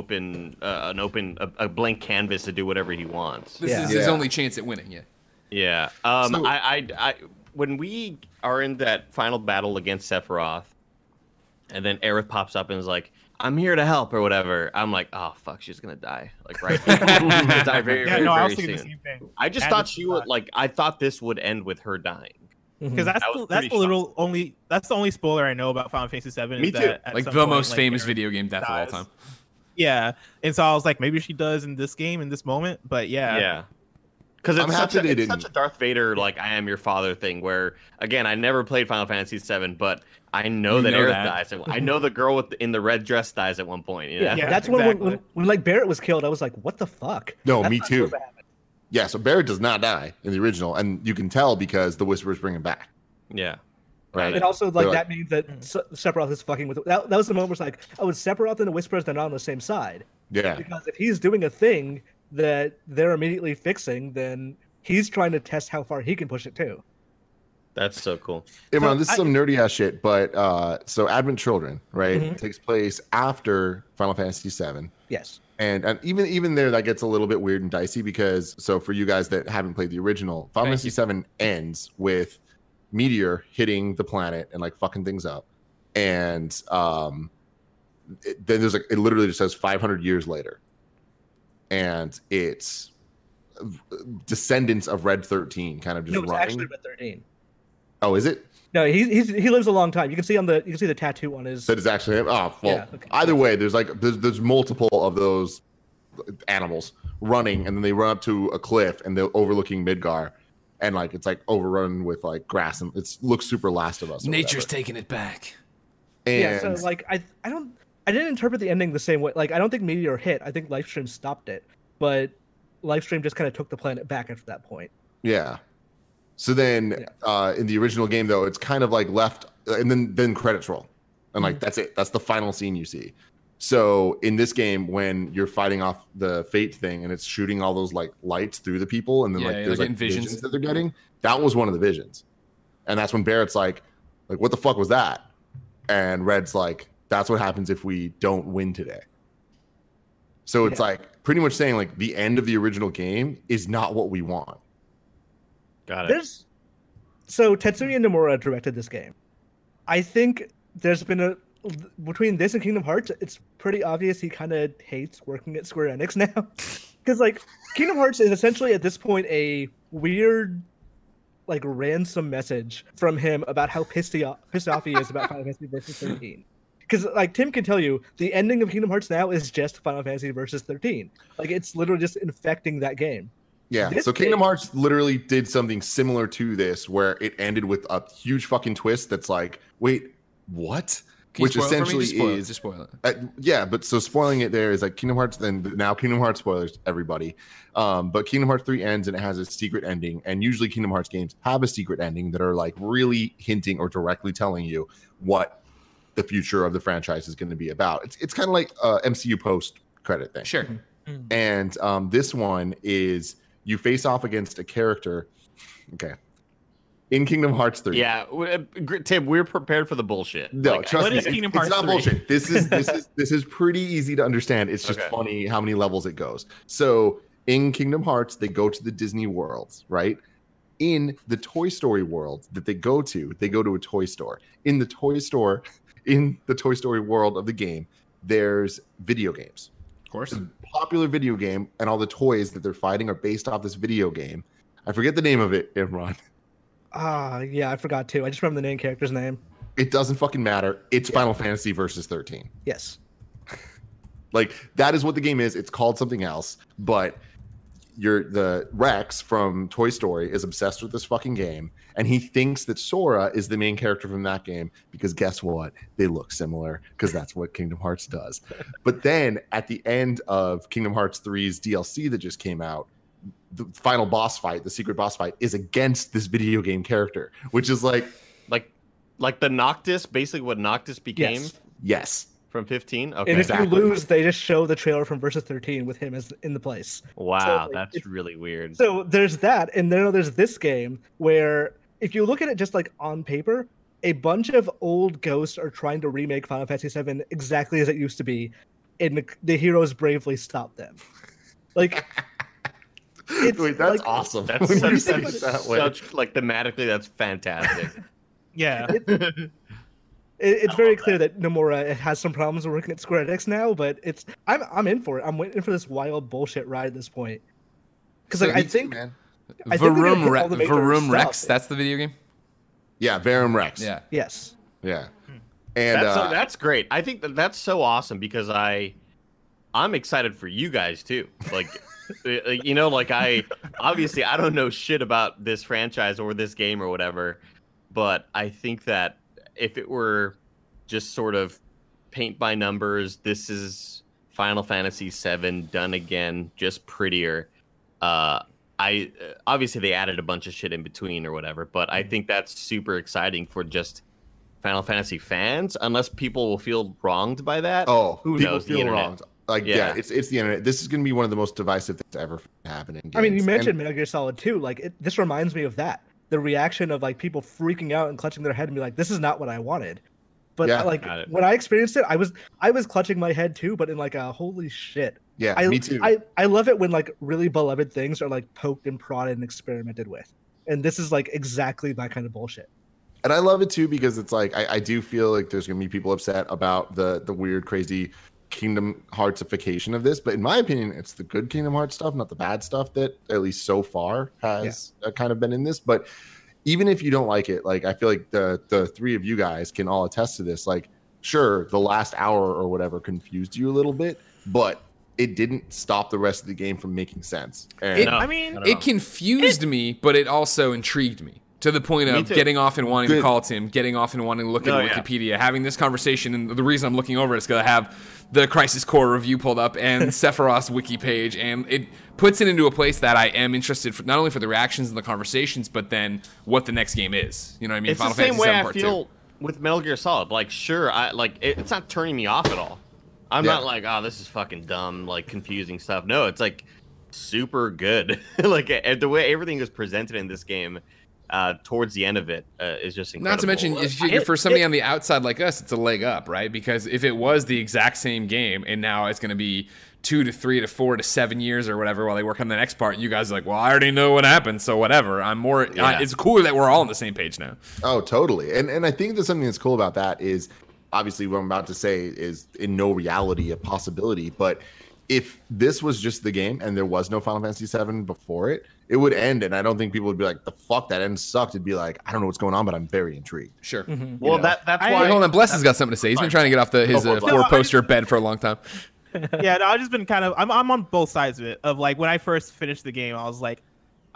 S3: a blank canvas to do whatever he wants.
S2: This is his only chance at winning. Yeah.
S3: Yeah. I when we are in that final battle against Sephiroth, and then Aerith pops up and is like, "I'm here to help" or whatever. I'm like, "Oh fuck, she's gonna die!" Like right, she's gonna die very
S5: I was
S3: soon.
S5: thinking the same thing.
S3: I just thought she would like. I thought this would end with her dying.
S5: Because that's the only spoiler I know about Final Fantasy VII.
S3: Me too.
S2: Like the most famous video game death of all time.
S5: Yeah, and so I was like, maybe she does in this game in this moment, but yeah.
S3: Because it's such a Darth Vader, like I am your father thing. Where again, I never played Final Fantasy VII, but I know that Aerith dies. I know the girl in the red dress dies at one point. You know?
S4: Yeah, that's when like Barrett was killed. I was like, what the fuck?
S1: No, me too. Yeah, so Barrett does not die in the original, and you can tell because the Whisperers bring him back.
S3: Yeah.
S1: Right.
S4: And also, like that means that Sephiroth is fucking with. That was the moment where it's like, oh, it's Sephiroth and the Whisperers. They're not on the same side.
S1: Yeah.
S4: Because if he's doing a thing that they're immediately fixing, then he's trying to test how far he can push it too.
S3: That's so cool.
S1: Imran, this is some nerdy ass shit, but so Advent Children, right, takes place after Final Fantasy VII.
S4: Yes.
S1: And even there, that gets a little bit weird and dicey because so for you guys that haven't played the original, Final Fantasy VII ends with Meteor hitting the planet and like fucking things up, and then there's like it literally just says 500 years later, and it's descendants of Red 13 kind of just running.
S4: No, it's actually Red 13.
S1: Oh, is it?
S4: No, he lives a long time. You can see the tattoo on his.
S1: That is actually him. Oh, well.
S4: Yeah, okay.
S1: Either way, there's multiple of those animals running, and then they run up to a cliff, and they're overlooking Midgar, and like it's like overrun with like grass, and it looks super Last of Us.
S2: Nature's taking it back.
S1: And
S4: yeah, so like I didn't interpret the ending the same way. Like I don't think Meteor hit. I think Lifestream stopped it, but Lifestream just kind of took the planet back after that point.
S1: Yeah. So then, in the original game, though, it's kind of like left, and then credits roll, and like that's it. That's the final scene you see. So in this game, when you're fighting off the Fate thing, and it's shooting all those like lights through the people, and then like there's like visions that they're getting. That was one of the visions, and that's when Barrett's like, what the fuck was that? And Red's like, that's what happens if we don't win today. So it's like pretty much saying like the end of the original game is not what we want.
S3: Got it.
S4: So Tetsuya Nomura directed this game. I think there's been between this and Kingdom Hearts, it's pretty obvious he kind of hates working at Square Enix now. Because like Kingdom Hearts is essentially at this point a weird like ransom message from him about how pissed off he is about Final Fantasy Versus 13. Because like Tim can tell you, the ending of Kingdom Hearts now is just Final Fantasy Versus 13. Like it's literally just infecting that game.
S1: Yeah, so Kingdom Hearts literally did something similar to this, where it ended with a huge fucking twist that's like, wait, what?
S2: Can you
S1: which
S2: spoil it for me?
S1: essentially
S2: Just spoil it.
S1: yeah, but so spoiling it there is like Kingdom Hearts. Then now Kingdom Hearts spoilers, everybody. But Kingdom Hearts 3 ends and it has a secret ending. And usually Kingdom Hearts games have a secret ending that are like really hinting or directly telling you what the future of the franchise is going to be about. It's kind of like MCU post credit thing.
S2: Sure.
S1: And this one is you face off against a character. Okay. In Kingdom Hearts 3.
S3: Yeah, Tim, we're prepared for the bullshit.
S1: No,
S3: Like,
S1: trust
S5: what
S1: me,
S5: is Kingdom
S1: it's
S5: Hearts
S1: not
S5: 3?
S1: bullshit. This is pretty easy to understand. It's just
S3: Okay.
S1: funny how many levels it goes. So in Kingdom Hearts, they go to the Disney worlds, right? In the Toy Story world that they go to a toy store. In the Toy Story world of the game, there's video games.
S2: Of course.
S1: It's a popular video game, and all the toys that they're fighting are based off this video game. I forget the name of it, Imran.
S4: Yeah, I forgot too. I just remember the main character's name.
S1: It doesn't fucking matter. It's Final Fantasy versus 13.
S4: Yes.
S1: Like that is what the game is. It's called something else, but the Rex from Toy Story is obsessed with this fucking game, and he thinks that Sora is the main character from that game because guess what? They look similar because that's what Kingdom Hearts does. But then at the end of Kingdom Hearts 3's DLC that just came out, the final boss fight, the secret boss fight, is against this video game character, which is like
S3: the Noctis, basically what Noctis became
S1: yes.
S3: from 15. Okay.
S4: And if
S1: Exactly.
S4: you lose, they just show the trailer from Versus 13 with him as in the place.
S3: Wow,
S4: So, like,
S3: that's
S4: it's-
S3: really weird.
S4: So there's that, and then there's this game where if you look at it just like on paper, a bunch of old ghosts are trying to remake Final Fantasy VII exactly as it used to be, and the heroes bravely stop them. Like, it's
S1: Wait, that's
S4: like,
S1: awesome.
S3: That's
S1: When you
S3: such,
S1: say it that way.
S3: such like thematically, that's fantastic.
S5: Yeah.
S4: It's very clear that Nomura has some problems working at Square Enix now, but I'm in for it. I'm waiting for this wild bullshit ride at this point. Because like,
S1: Me
S4: I
S1: too,
S4: think
S1: man.
S4: I think they're gonna hit all the major
S2: Varum Rex.
S4: stuff.
S2: That's the video game.
S1: Yeah, Varum Rex.
S2: Yeah.
S4: yes.
S1: Yeah. And
S3: That's great. I think that's so awesome because I'm excited for you guys too. Like, like I don't know shit about this franchise or this game or whatever, but I think that if it were just sort of paint by numbers, this is Final Fantasy VII done again, just prettier. Obviously they added a bunch of shit in between or whatever, but I think that's super exciting for just Final Fantasy fans, unless people will feel wronged by that.
S1: oh,
S3: who
S1: people
S3: knows? The
S1: feel
S3: internet.
S1: wronged. Like,
S3: Yeah.
S1: it's the internet. This is going to be one of the most divisive things to ever happen in games.
S4: I mean, you mentioned
S1: And-
S4: Metal Gear Solid 2. Like, this reminds me of that. The reaction of like people freaking out and clutching their head and be like, "This is not what I wanted." But
S1: Yeah.
S4: like
S3: Got it.
S4: when I experienced it, I was clutching my head too, but in like a holy shit.
S1: yeah, me too.
S4: I love it when like really beloved things are like poked and prodded and experimented with, and this is like exactly that kind of bullshit.
S1: And I love it too because it's like I do feel like there's gonna be people upset about the weird, crazy Kingdom Heartsification of this, but in my opinion, it's the good Kingdom Hearts stuff, not the bad stuff that at least so far has kind of been in this. But even if you don't like it, like I feel like the three of you guys can all attest to this. Like, sure, the last hour or whatever confused you a little bit, but it didn't stop the rest of the game from making sense. And
S3: No,
S5: I mean,
S3: not at all.
S2: It confused me, but it also intrigued me to the point
S3: Me
S2: of
S3: too.
S2: getting off and wanting to
S1: Good.
S2: call Tim, getting off and wanting to look at
S3: Oh, yeah.
S2: Wikipedia, having this conversation. And the reason I'm looking over it is because I have the Crisis Core review pulled up and Sephiroth's wiki page, and it puts it into a place that I am interested for, not only for the reactions and the conversations, but then what the next game is. You know what I mean?
S3: It's the same
S2: Fantasy
S3: way
S2: VII
S3: I
S2: Part
S3: feel with Metal Gear Solid. Like, sure, it's not turning me off at all. I'm
S1: Yeah.
S3: not like, oh, this is fucking dumb, like confusing stuff. No, it's like super good. Like the way everything is presented in this game, towards the end of it, is just incredible.
S2: Not to mention, if you, for somebody on the outside like us, it's a leg up, right? Because if it was the exact same game and now it's going to be 2 to 3 to 4 to 7 years or whatever while they work on the next part, you guys are like, well, I already know what happened, so whatever. I'm more.
S3: Yeah.
S2: It's cooler that we're all on the same page now.
S1: Oh, totally. And I think that something that's cool about that is obviously what I'm about to say is in no reality a possibility. But if this was just the game and there was no Final Fantasy VII before it, it would end. And I don't think people would be like, the fuck, that end sucked. It'd be like, I don't know what's going on, but I'm very intrigued.
S2: Sure.
S3: Well,
S1: know.
S3: that's
S5: I-
S3: why.
S2: Wait, hold on. Bless has got something to say. He's been trying to get off his
S3: Go for it,
S2: 4-poster bed for a long time.
S5: yeah, no, I've just been kind of I'm on both sides of it. Of like when I first finished the game, I was like,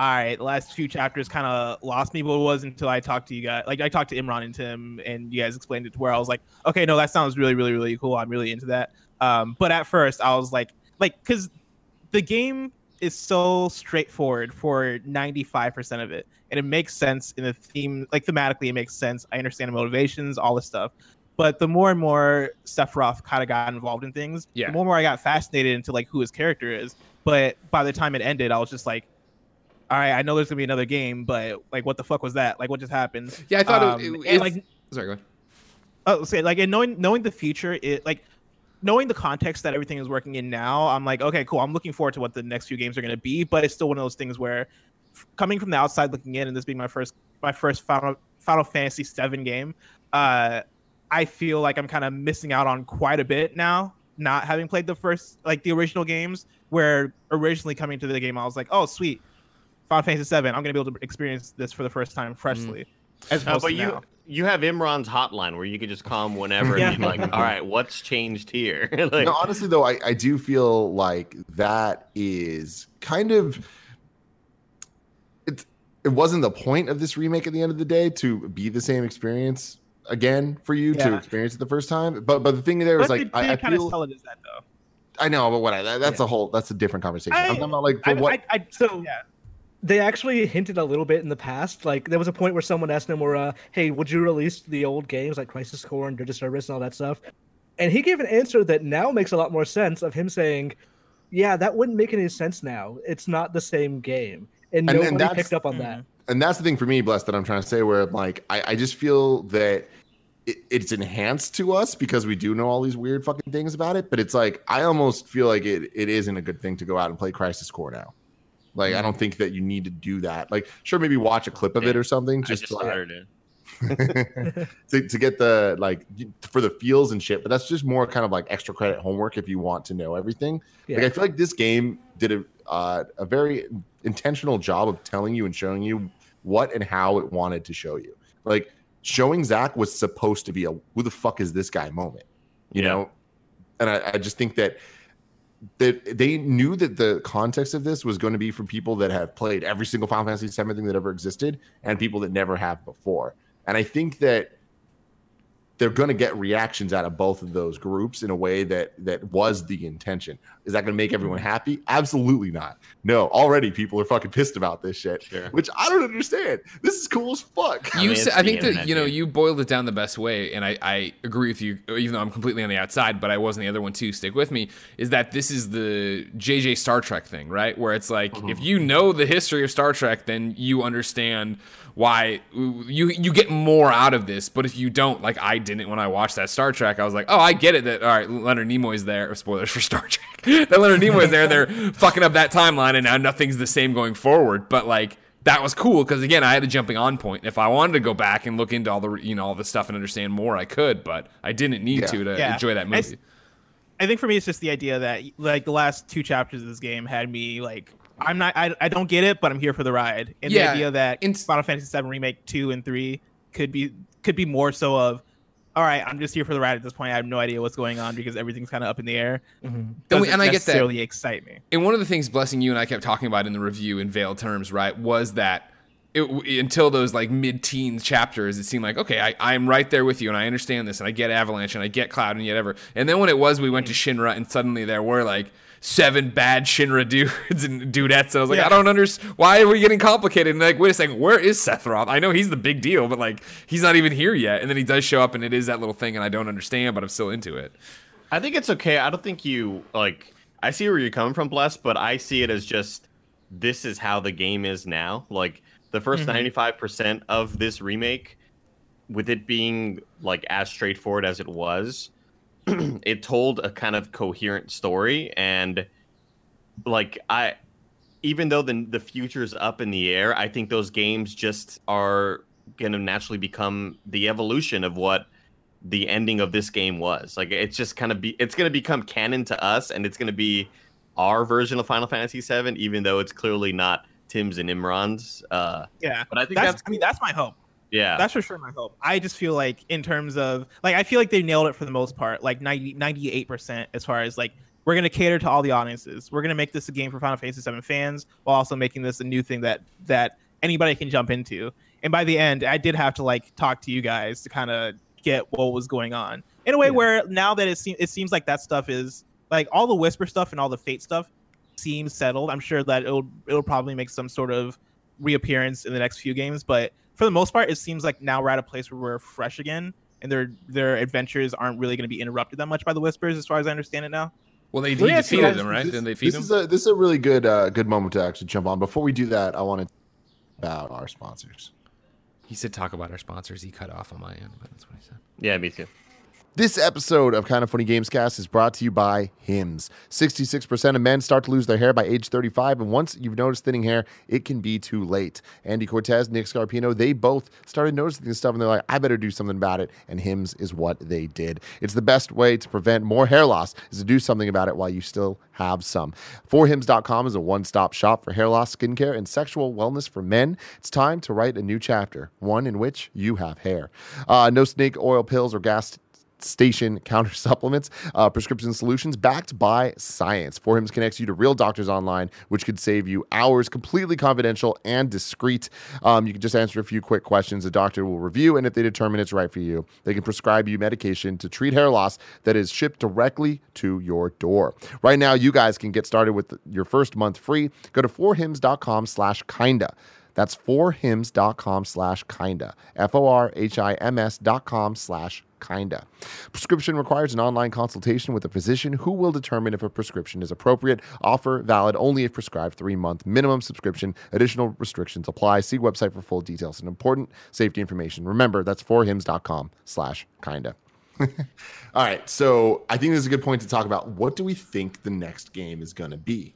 S5: all right, the last few chapters kind of lost me, but it wasn't until I talked to you guys. Like I talked to Imran and Tim, and you guys explained it to where I was like, okay, no, that sounds really, really, really cool. I'm really into that. But at first, I was like, because the game is so straightforward for 95% of it, and it makes sense in the theme, like thematically, it makes sense. I understand the motivations, all this stuff. But the more and more Sephiroth kind of got involved in things, the more and more I got fascinated into like who his character is. But by the time it ended, I was just like, all right, I know there's gonna be another game, but like, what the fuck was that? Like, what just happened?
S2: Yeah, I thought
S5: and like,
S2: sorry, go ahead.
S5: Oh, say like, and knowing the future, it like knowing the context that everything is working in now, I'm like, okay, cool. I'm looking forward to what the next few games are gonna be, but it's still one of those things where, coming from the outside looking in, and this being my first Final Fantasy VII game, I feel like I'm kind of missing out on quite a bit now, not having played the original games, where originally coming to the game, I was like, oh, sweet. Final Fantasy VII, I'm gonna be able to experience this for the first time freshly.
S3: But you have Imran's hotline where you can just call him whenever and be like, all right, what's changed here? Like,
S1: no, honestly though, I do feel like that is kind of it wasn't the point of this remake at the end of the day to be the same experience again for you to experience it the first time. But the thing there is like I
S5: kind
S1: feel
S5: of sell it as that though.
S1: I know, but that's a different conversation. I'm not like
S4: They actually hinted a little bit in the past. Like there was a point where someone asked him, "Hey, would you release the old games like Crisis Core and Dirge Service and all that stuff?" And he gave an answer that now makes a lot more sense. Of him saying, "Yeah, that wouldn't make any sense now. It's not the same game." And nobody picked up on that.
S1: And that's the thing for me, Bless, that I'm trying to say. Where like I just feel that it's enhanced to us because we do know all these weird fucking things about it. But it's like I almost feel like it isn't a good thing to go out and play Crisis Core now. Like, I don't think that you need to do that. Like, sure, maybe watch a clip of it or something. Just to get the, like, for the feels and shit. But that's just more kind of like extra credit homework if you want to know everything. Yeah. Like, I feel like this game did a very intentional job of telling you and showing you what and how it wanted to show you. Like, showing Zack was supposed to be a who the fuck is this guy moment, you know? And I just think that they knew that the context of this was going to be for people that have played every single Final Fantasy VII thing that ever existed and people that never have before. And I think that they're going to get reactions out of both of those groups in a way that was the intention. Is that going to make everyone happy? Absolutely not. No, already people are fucking pissed about this shit, which I don't understand. This is cool as fuck.
S2: I think that, you boiled it down the best way, and I agree with you, even though I'm completely on the outside, but I was on the other one too. Stick with me, is that this is the JJ Star Trek thing, right? Where it's like, if you know the history of Star Trek, then you understand why you get more out of this. But if you don't, like I didn't when I watched that Star Trek, I was like, oh, I get it that, all right, Leonard Nimoy's there. Spoilers for Star Trek. That Leonard Nimoy's there. They're fucking up that timeline, and now nothing's the same going forward. But like, that was cool because again, I had a jumping on point. If I wanted to go back and look into all the all the stuff and understand more, I could, but I didn't need to enjoy that movie.
S5: I think for me, it's just the idea that like the last two chapters of this game had me like, I don't get it, but I'm here for the ride. And the idea that Final Fantasy VII Remake 2 and 3 could be more so of, all right, I'm just here for the ride at this point. I have no idea what's going on because everything's kind of up in the air. Doesn't
S2: and I get that.
S5: Necessarily excite me.
S2: And one of the things, Blessing, you and I kept talking about in the review in veiled terms, right, was that until those like mid-teens chapters, it seemed like, okay, I'm right there with you, and I understand this, and I get Avalanche, and I get Cloud, and yet ever. And then when it was, we went to Shinra, and suddenly there were like 7 bad Shinra dudes and dudettes. And I was like, I don't understand. Why are we getting complicated? And like, wait a second, where is Sephiroth? I know he's the big deal, but like, he's not even here yet. And then he does show up, and it is that little thing, and I don't understand, but I'm still into it.
S3: I think it's okay. I don't think you like. I see where you're coming from, Bless, but I see it as just this is how the game is now. Like the first 95% of this remake, with it being like as straightforward as it was, it told a kind of coherent story. And like even though the future's up in the air, I think those games just are gonna naturally become the evolution of what the ending of this game was. Like it's just it's gonna become canon to us, and it's gonna be our version of Final Fantasy VII, even though it's clearly not Tim's and Imran's. But I think
S5: that's my hope.
S3: Yeah,
S5: that's for sure my hope. I just feel like in terms of like, I feel like they nailed it for the most part, like 98% as far as like we're going to cater to all the audiences. We're going to make this a game for Final Fantasy VII fans while also making this a new thing that anybody can jump into. And by the end, I did have to like talk to you guys to kind of get what was going on in a way where now that it seems like that stuff is like all the Whisper stuff and all the Fate stuff seems settled. I'm sure that it'll probably make some sort of reappearance in the next few games, but for the most part, it seems like now we're at a place where we're fresh again, and their adventures aren't really going to be interrupted that much by the Whispers, as far as I understand it now.
S2: Well, they defeated them, right? Didn't they feed them?
S1: This is a really good moment to actually jump on. Before we do that, I want to about our sponsors.
S2: He said talk about our sponsors. He cut off on my end, but that's what he said.
S3: Yeah, me too.
S1: This episode of Kind of Funny Gamescast is brought to you by Hims. 66% of men start to lose their hair by age 35, and once you've noticed thinning hair, it can be too late. Andy Cortez, Nick Scarpino, they both started noticing this stuff, and they're like, I better do something about it, and Hims is what they did. It's the best way to prevent more hair loss is to do something about it while you still have some. 4hims.com is a one-stop shop for hair loss, skincare, and sexual wellness for men. It's time to write a new chapter, one in which you have hair. No snake oil pills or gas station counter supplements, prescription solutions backed by science. 4Hims connects you to real doctors online, which could save you hours, completely confidential and discreet. You can just answer a few quick questions. The doctor will review, and if they determine it's right for you, they can prescribe you medication to treat hair loss that is shipped directly to your door. Right now, you guys can get started with your first month free. Go to 4hims.com/kinda. That's 4hims.com/kinda. FORHIMS.com/kinda. Prescription requires an online consultation with a physician who will determine if a prescription is appropriate. Offer valid only if prescribed. 3-month minimum subscription. Additional restrictions apply. See website for full details and important safety information. Remember, that's 4hims.com/kinda. All right, so I think this is a good point to talk about. What do we think the next game is going to be?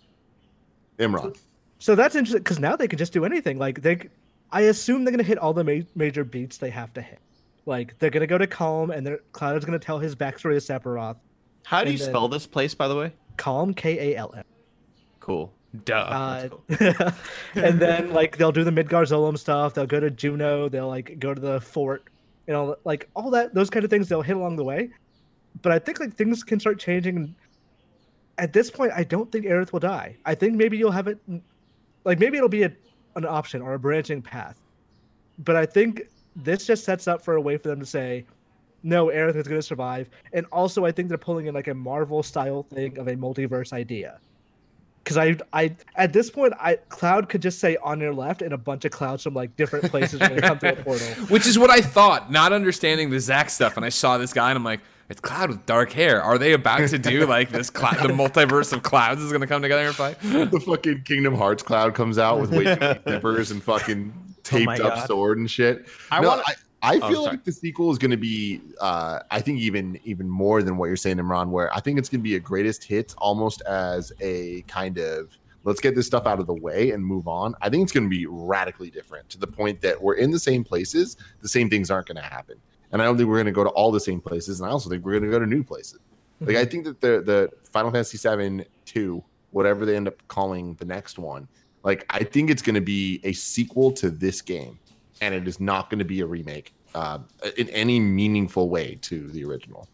S1: Imran.
S4: So that's interesting because now they can just do anything. Like I assume they're gonna hit all the major beats they have to hit. Like they're gonna go to Calm, and Cloud's gonna tell his backstory to Sephiroth.
S3: How do you spell this place, by the way?
S4: Calm, KALM.
S3: Cool.
S2: Duh.
S3: Cool.
S4: And then like they'll do the Midgar Zolom stuff. They'll go to Juno. They'll like go to the fort. You know, like all that, those kind of things they'll hit along the way. But I think like things can start changing. At this point, I don't think Aerith will die. I think maybe you'll have it. Like maybe it'll be an option or a branching path. But I think this just sets up for a way for them to say, no, Aerith is going to survive. And also I think they're pulling in like a Marvel style thing of a multiverse idea. Because I at this point, Cloud could just say on your left, and a bunch of clouds from like different places are going to come to the portal.
S2: Which is what I thought, not understanding the Zack stuff. And I saw this guy, and I'm like, it's Cloud with dark hair. Are they about to do like this? The multiverse of clouds is going to come together and fight.
S1: The fucking Kingdom Hearts Cloud comes out with way too many zippers and fucking taped up sword and shit. I feel like the sequel is going to be, I think even more than what you're saying, Imran, where I think it's going to be a greatest hits almost as a kind of, let's get this stuff out of the way and move on. I think it's going to be radically different to the point that we're in the same places. The same things aren't going to happen. And I don't think we're going to go to all the same places. And I also think we're going to go to new places. Like, I think that the Final Fantasy VII 2, whatever they end up calling the next one, like, I think it's going to be a sequel to this game. And it is not going to be a remake in any meaningful way to the original.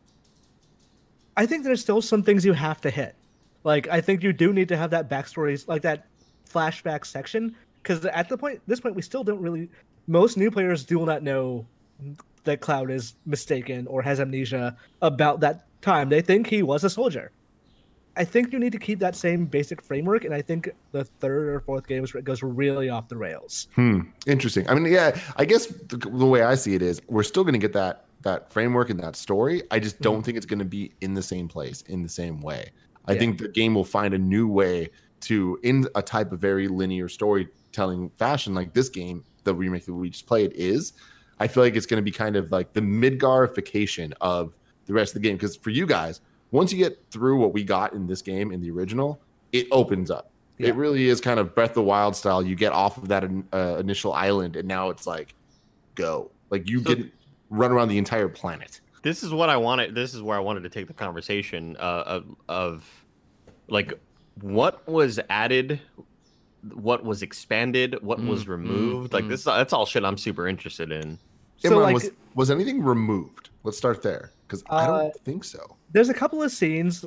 S4: I think there's still some things you have to hit. Like, I think you do need to have that backstory, like that flashback section. Because at this point, we still don't really... Most new players do not know that Cloud is mistaken or has amnesia about that time. They think he was a soldier. I think you need to keep that same basic framework, and I think the third or fourth game goes really off the rails.
S1: Interesting. I mean, yeah, I guess the way I see it is we're still going to get that framework and that story. I just don't think it's going to be in the same place, in the same way. I think the game will find a new way to, in a type of very linear storytelling fashion like this game, the remake that we just played is, I feel like it's going to be kind of like the Midgarification of the rest of the game. Because for you guys, once you get through what we got in this game, in the original, it opens up. Yeah. It really is kind of Breath of the Wild style. You get off of that initial island, and now it's like, go. Like, you can run around the entire planet.
S3: This is what I wanted. This is where I wanted to take the conversation of like, what was added, what was expanded, what was removed. Like, that's all shit I'm super interested in.
S1: So, Imran, like, was anything removed? Let's start there, because I don't think so.
S4: There's a couple of scenes, like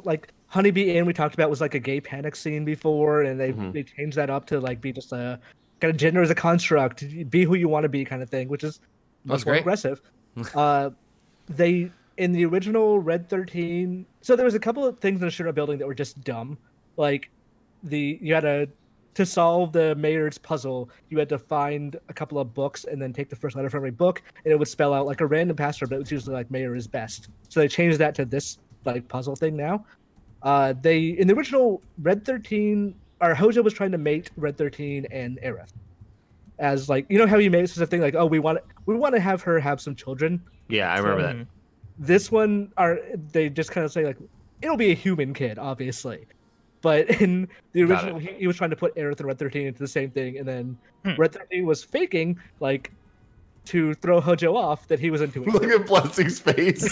S4: Honeybee Inn we talked about was like a gay panic scene before, and
S3: Mm-hmm.
S4: they changed that up to like be just a kind of gender as a construct, be who you want to be kind of thing, which is
S2: That's
S4: much more
S2: great.
S4: aggressive. They in the original Red 13, so there was a couple of things in the Shinra building that were just dumb, like you had to solve the mayor's puzzle, you had to find a couple of books and then take the first letter from every book, and it would spell out like a random password, but it was usually like mayor is best. So they changed that to this like puzzle thing now. They in the original Red 13, or Hojo was trying to mate Red 13 and Aerith, as like, you know how he made this a thing like, oh, we want to have her have some children.
S3: Yeah, I remember that.
S4: This one they just kind of say like it'll be a human kid, obviously, but in the
S3: Got
S4: original he was trying to put Aerith and Red 13 into the same thing, and then
S5: Hmm.
S4: Red 13 was faking like to throw Hojo off that he was into it.
S1: Look at Blessing's face.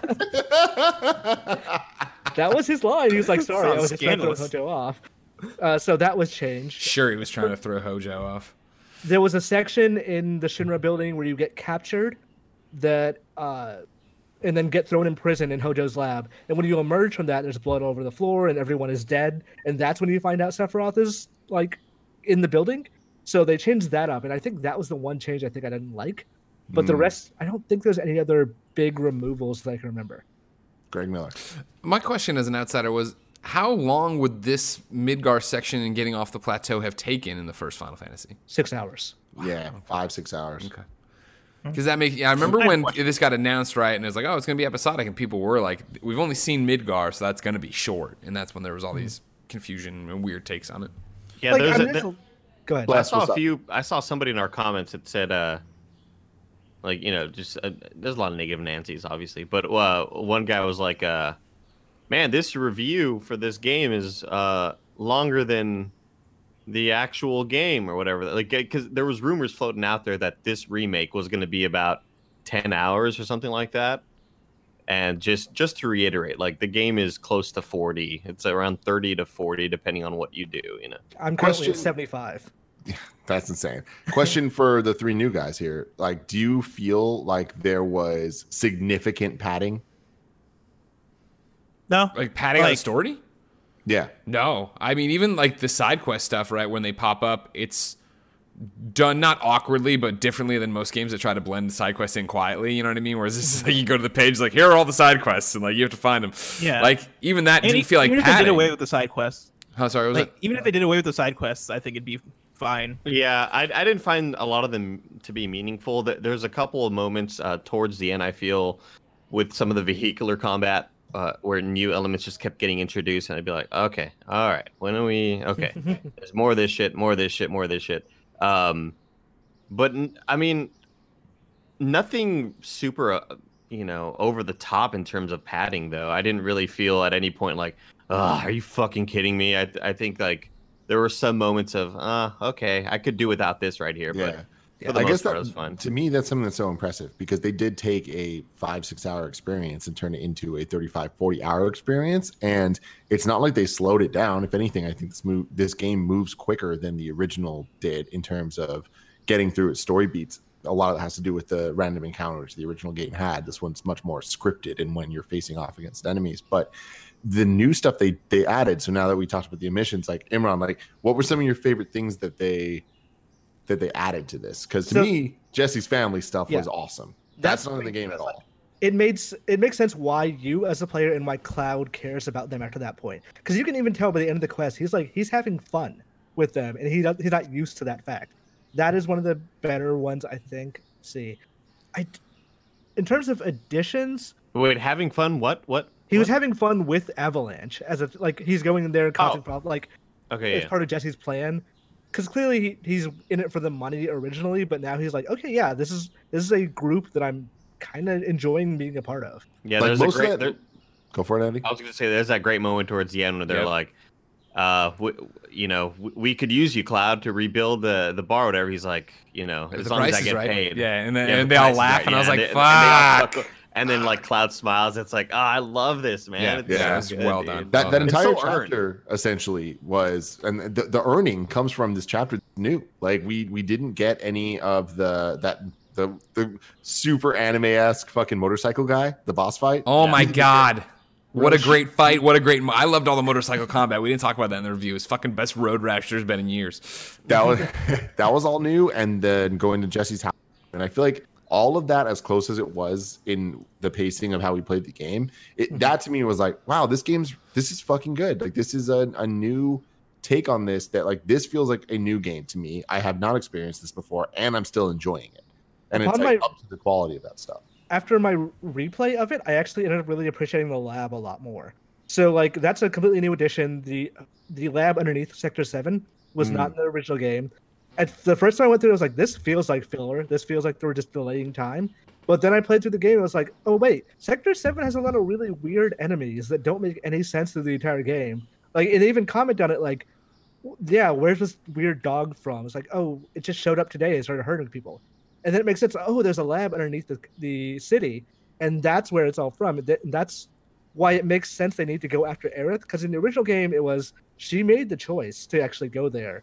S4: That was his line. He was like, sorry, I
S5: Sounds
S4: was just trying to throw
S5: scandalous.
S4: Hojo off. So that was changed.
S2: Sure, he was trying to throw Hojo off.
S4: There was a section in the Shinra building where you get captured that and then get thrown in prison in Hojo's lab. And when you emerge from that, there's blood all over the floor and everyone is dead. And that's when you find out Sephiroth is like in the building. So they changed that up, and I think that was the one change I think I didn't like. But the rest, I don't think there's any other big removals that I can remember.
S1: Greg Miller.
S2: My question as an outsider was, how long would this Midgar section and getting off the plateau have taken in the first Final Fantasy?
S4: 6 hours.
S1: Yeah, 5-6 hours.
S2: Okay. Because that makes, I remember when this got announced, right, and it was like, oh, it's going to be episodic, and people were like, we've only seen Midgar, so that's going to be short, and that's when there was all these confusion and weird takes on it.
S3: Yeah,
S4: Like,
S3: there's
S4: I
S3: a,
S4: mean, there's a- Go ahead.
S1: Bless, what's up?
S3: I saw somebody in our comments that said, like, you know, just there's a lot of negative Nancy's, obviously, but one guy was like, man, this review for this game is longer than the actual game or whatever. Like, because there was rumors floating out there that this remake was going to be about 10 hours or something like that. And just to reiterate, like, the game is close to 40. It's around 30 to 40, depending on what you do, you know.
S4: I'm currently at
S1: Question-
S4: 75.
S1: That's insane. Question for the three new guys here. Like, do you feel like there was significant padding?
S5: No,
S2: Like, padding on the
S5: Like-
S2: story?
S1: Yeah.
S2: No. I mean, even, like, the side quest stuff, right, when they pop up, it's done not awkwardly, but differently than most games that try to blend side quests in quietly, you know what I mean? Whereas this is like, you go to the page, like, here are all the side quests, and, like, you have to find them.
S5: Yeah.
S2: Like, even that
S5: And
S2: didn't feel like
S5: even if they
S2: padding.
S5: did away with the side quests,
S2: Oh, sorry, what was
S5: like
S2: that?
S5: even if they did away with the side quests, I think it'd be fine.
S3: Yeah, I didn't find a lot of them to be meaningful. There's a couple of moments towards the end, I feel, with some of the vehicular combat where new elements just kept getting introduced, and I'd be like, okay, all right, when are we? Okay, there's more of this shit, more of this shit, more of this shit. But I mean, nothing super, you know, over the top in terms of padding, though. I didn't really feel at any point like, are you fucking kidding me? I think like there were some moments of, okay, I could do without this right here,
S1: Yeah.
S3: but for the
S1: I
S3: most
S1: guess
S3: part,
S1: that
S3: it was fun.
S1: to me, that's something that's so impressive because they did take a 5-6 hour experience and turn it into a 35-40 hour experience. And it's not like they slowed it down. If anything, I think this game moves quicker than the original did in terms of getting through its story beats. A lot of it has to do with the random encounters the original game had. This one's much more scripted and when you're facing off against enemies. But the new stuff they added. So now that we talked about the emissions, like Imran, like what were some of your favorite things that they added to this? Because to
S4: So-
S1: me, Jesse's family stuff
S4: Yeah.
S1: was awesome. That's
S4: That's
S1: not in the game at all.
S4: It makes sense why you as a player and why Cloud cares about them after that point, because you can even tell by the end of the quest he's having fun with them and he's not used to that fact. That is one of the better ones, I think. In terms of additions,
S3: Wait, having fun? What?
S4: he was having fun with Avalanche as a like he's going in there and causing problems. Like
S3: Okay,
S4: it's
S3: yeah.
S4: part of Jesse's plan. Because clearly he's in it for the money originally, but now he's like, okay, yeah, this is a group that I'm kind of enjoying being a part of.
S3: Yeah,
S1: Like
S3: there's a
S1: most of
S3: great.
S1: that-
S3: There,
S1: Go for it, Andy.
S3: I was going to say there's that great moment towards the end where they're
S2: Yep.
S3: like, we could use you, Cloud, to rebuild the bar or whatever. He's like, as
S2: The
S3: long as I
S2: price is
S3: get
S2: right.
S3: paid.
S2: Yeah, and then
S3: Yeah,
S2: and
S3: the
S2: they all
S3: price is
S2: laugh,
S3: right,
S2: and I was
S3: yeah,
S2: like,
S3: and they all
S2: fuck.
S3: chuckle. And then like Cloud smiles. It's like, I love this, man.
S2: Yeah,
S3: It's
S2: yeah,
S3: so
S2: it's
S3: good,
S2: well
S3: dude.
S2: done.
S1: That
S2: It's
S1: entire
S3: so earned.
S1: chapter essentially was, and the earning comes from this chapter new. Like we didn't get any of the super anime-esque fucking motorcycle guy, the boss fight.
S2: Oh my god. What a
S4: Roche.
S2: great fight. What a great... I loved all the motorcycle combat. We didn't talk about that in the review. It's fucking best road rash there's been in years.
S1: That was that was all new, and then going to Jesse's house, and I feel like all of that, as close as it was in the pacing of how we played the game, that to me was like, wow, this is fucking good. Like, this is a new take on this, that like this feels like a new game to me. I have not experienced this before, and I'm still enjoying it, and it's like up to the quality of that stuff.
S4: After my replay of it, I actually ended up really appreciating the lab a lot more. So like that's a completely new addition. The lab underneath Sector 7 was not in the original game. At the first time I went through it, I was like, this feels like filler. This feels like they were just delaying time. But then I played through the game and I was like, oh wait, Sector 7 has a lot of really weird enemies that don't make any sense through the entire game. Like, and they even comment on it like, yeah, where's this weird dog from? It's like, oh, it just showed up today and started hurting people. And then it makes sense. Oh, there's a lab underneath the city, and that's where it's all from. And that's why it makes sense they need to go after Aerith, because in the original game, it was she made the choice to actually go there.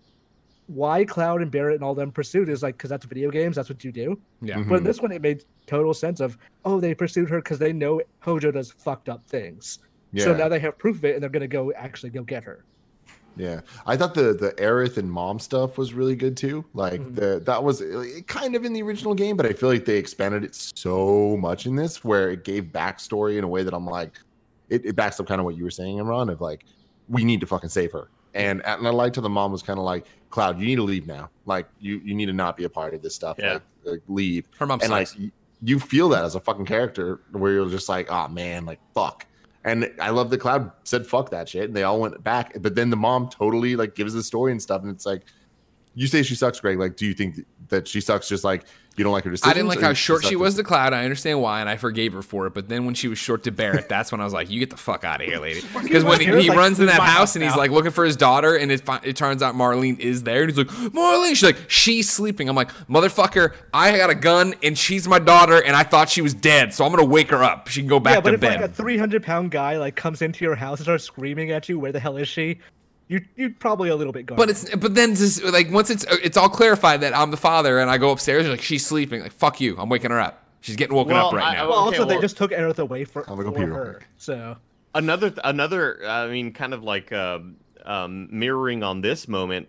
S4: Why Cloud and Barrett and all them pursued is like, because that's video games, that's what you do.
S2: Yeah.
S4: But in this one, it made total sense of, oh, they pursued her because they know Hojo does fucked up things.
S1: Yeah.
S4: So now they have proof of it, and they're going to actually go get her.
S1: Yeah, I thought the Aerith and mom stuff was really good too. Like that was kind of in the original game, but I feel like they expanded it so much in this, where it gave backstory in a way that I'm like, it backs up kind of what you were saying, Imran, of like, we need to fucking save her. And I liked how the mom was kind of like, Cloud, you need to leave now. Like you need to not be a part of this stuff.
S3: Yeah.
S1: Like leave.
S2: Her mom
S1: and like
S2: sucks.
S1: you feel that as a fucking character, where you're just like, oh man, like fuck. And I love the Cloud said fuck that shit, and they all went back. But then the mom totally like gives the story and stuff, and it's like, you say she sucks, Greg. Like, do you think that she sucks? Just like you don't like her decisions?
S2: I didn't like
S1: or
S2: how short she
S1: sucks
S2: was to Cloud. I understand why, and I forgave her for it. But then when she was short to Barrett, that's when I was like, "You get the fuck out of here, lady." Because when he
S4: like,
S2: runs in that
S5: my
S2: house
S5: house
S2: and he's
S5: now.
S2: like looking for his daughter, and it turns out Marlene is there, and he's like, "Marlene," she's like, "She's sleeping." I'm like, "Motherfucker, I got a gun, and she's my daughter, and I thought she was dead, so I'm gonna wake her up. She can go back
S4: Yeah, but
S2: to
S4: if
S2: bed."
S4: like a 300-pound guy like comes into your house and starts screaming at you, where the hell is she? You're probably a little bit gone.
S2: But then just like once it's all clarified that I'm the father, and I go upstairs, like she's sleeping. Like fuck you, I'm waking her up. She's getting woken up right now.
S4: well, also
S3: Okay,
S4: they just took Aerith away for
S1: I'll go pee real
S4: her.
S1: quick.
S4: So
S3: Another, I mean, kind of like mirroring on this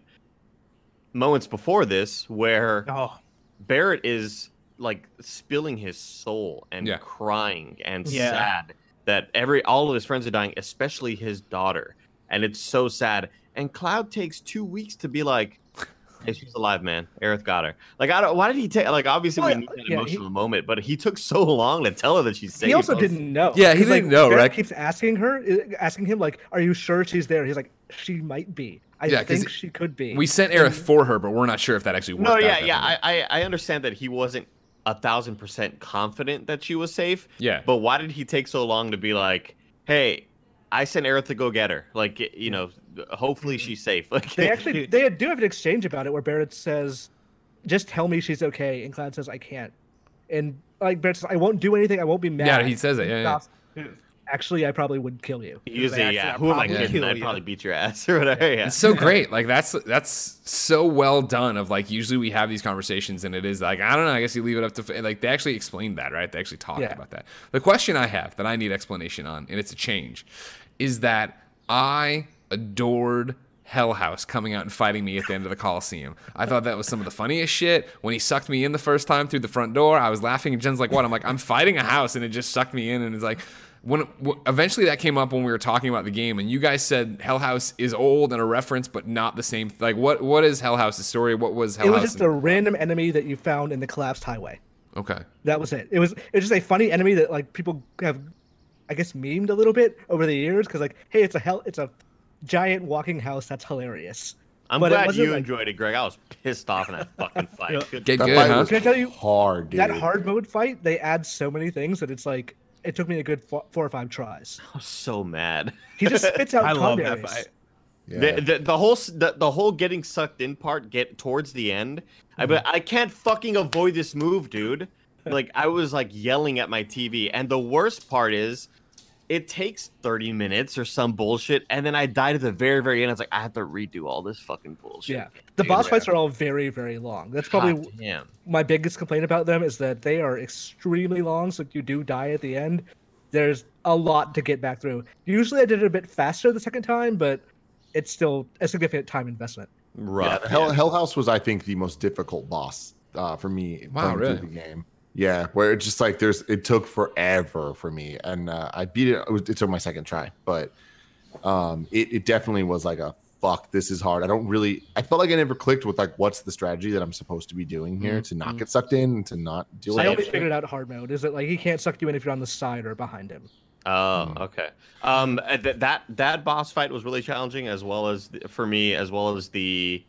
S3: moments before this, where
S5: Oh,
S3: Barrett is like spilling his soul and
S2: Yeah.
S3: crying and
S5: Yeah.
S3: sad that all of his friends are dying, especially his daughter, and it's so sad. And Cloud takes 2 weeks to be like, "Hey, she's alive, man. Aerith got her." Like, why did he take? Like, obviously we
S4: Well,
S3: need that
S4: yeah,
S3: emotional moment, but he took so long to tell her that she's safe.
S4: he also
S3: I was-
S4: didn't know.
S2: Yeah, he
S4: 'Cause,
S2: didn't know,
S4: Barrett
S2: right?
S4: Keeps asking him like, "Are you sure she's there?" He's like, "She might be. I
S2: Yeah, 'cause
S4: think she could be."
S2: We sent Aerith for her, but we're not sure if that actually worked.
S3: No,
S2: out
S3: yeah,
S2: that
S3: yeah.
S2: way.
S3: I understand that he wasn't 1,000% confident that she was safe.
S2: Yeah.
S3: But why did he take so long to be like, "Hey, I sent Aerith to go get her. Like, you know, hopefully she's safe." Like,
S4: They actually do have an exchange about it where Barrett says, "Just tell me she's okay," and Cloud says, "I can't." And like Barrett says, "I won't do anything. I won't be mad."
S2: Yeah, he says it. Yeah, yeah.
S4: Actually, I probably would kill you.
S3: usually, yeah.
S5: actually,
S3: Who am I
S5: I'd probably
S3: kidding?
S5: kill
S3: I'd
S5: you.
S3: probably beat your ass or whatever. Yeah.
S2: It's so great. Like that's so well done. Of like usually we have these conversations and it is like I don't know. I guess you leave it up to like they actually explained that, right? They actually talked
S4: Yeah.
S2: about that. The question I have that I need explanation on, and it's a change, is that I adored Hell House coming out and fighting me at the end of the Coliseum. I thought that was some of the funniest shit. When he sucked me in the first time through the front door, I was laughing, and Jen's like, "What?" I'm like, "I'm fighting a house," and it just sucked me in, and it's like. Eventually that came up when we were talking about the game, and you guys said Hell House is old and a reference, but not the same. Like, what is Hell House's story? What was Hell
S4: It was
S2: House?
S4: just a random enemy that you found in the collapsed highway.
S2: Okay.
S4: That was it. It was just a funny enemy that like people have, I guess, memed a little bit over the years because like, hey, it's a giant walking house that's hilarious.
S3: I'm
S4: But it
S3: glad
S4: wasn't
S3: you
S4: like-
S3: enjoyed it, Greg. I was pissed off in that fucking fight.
S4: Yeah.
S3: Good-
S2: Get
S1: That
S2: good,
S1: fight
S2: huh?
S1: was
S4: Can I tell you,
S1: hard, dude.
S4: that hard mode fight, they add so many things that it's like it took me a good 4 or 5 tries.
S3: I was so mad.
S4: He just spits out
S5: I love that
S4: commentaries.
S5: fight.
S1: Yeah.
S3: The whole getting sucked in part get towards the end. I can't fucking avoid this move, dude. Like I was like yelling at my TV, and the worst part is, it takes 30 minutes or some bullshit, and then I died at the very, very end. I was like, I have to redo all this fucking bullshit.
S4: Yeah, the boss fights are all very, very long. That's probably
S3: God damn.
S4: my biggest complaint about them is that they are extremely long. So if you do die at the end, there's a lot to get back through. Usually I did it a bit faster the second time, but it's still a significant time investment.
S3: Rough.
S1: Hell House was, I think, the most difficult boss for me
S2: Wow,
S1: playing
S2: really?
S1: through the game. Yeah, where it's just like it took forever for me, and I beat it. It took my second try, but it definitely was like a fuck. This is hard. I felt like I never clicked with like what's the strategy that I'm supposed to be doing here to not get sucked in and to not deal
S4: I
S1: with
S4: only
S1: it.
S4: figured out hard mode. Is it like he can't suck you in if you're on the side or behind him?
S3: Oh, okay. That boss fight was really challenging, as well as for me, as well as the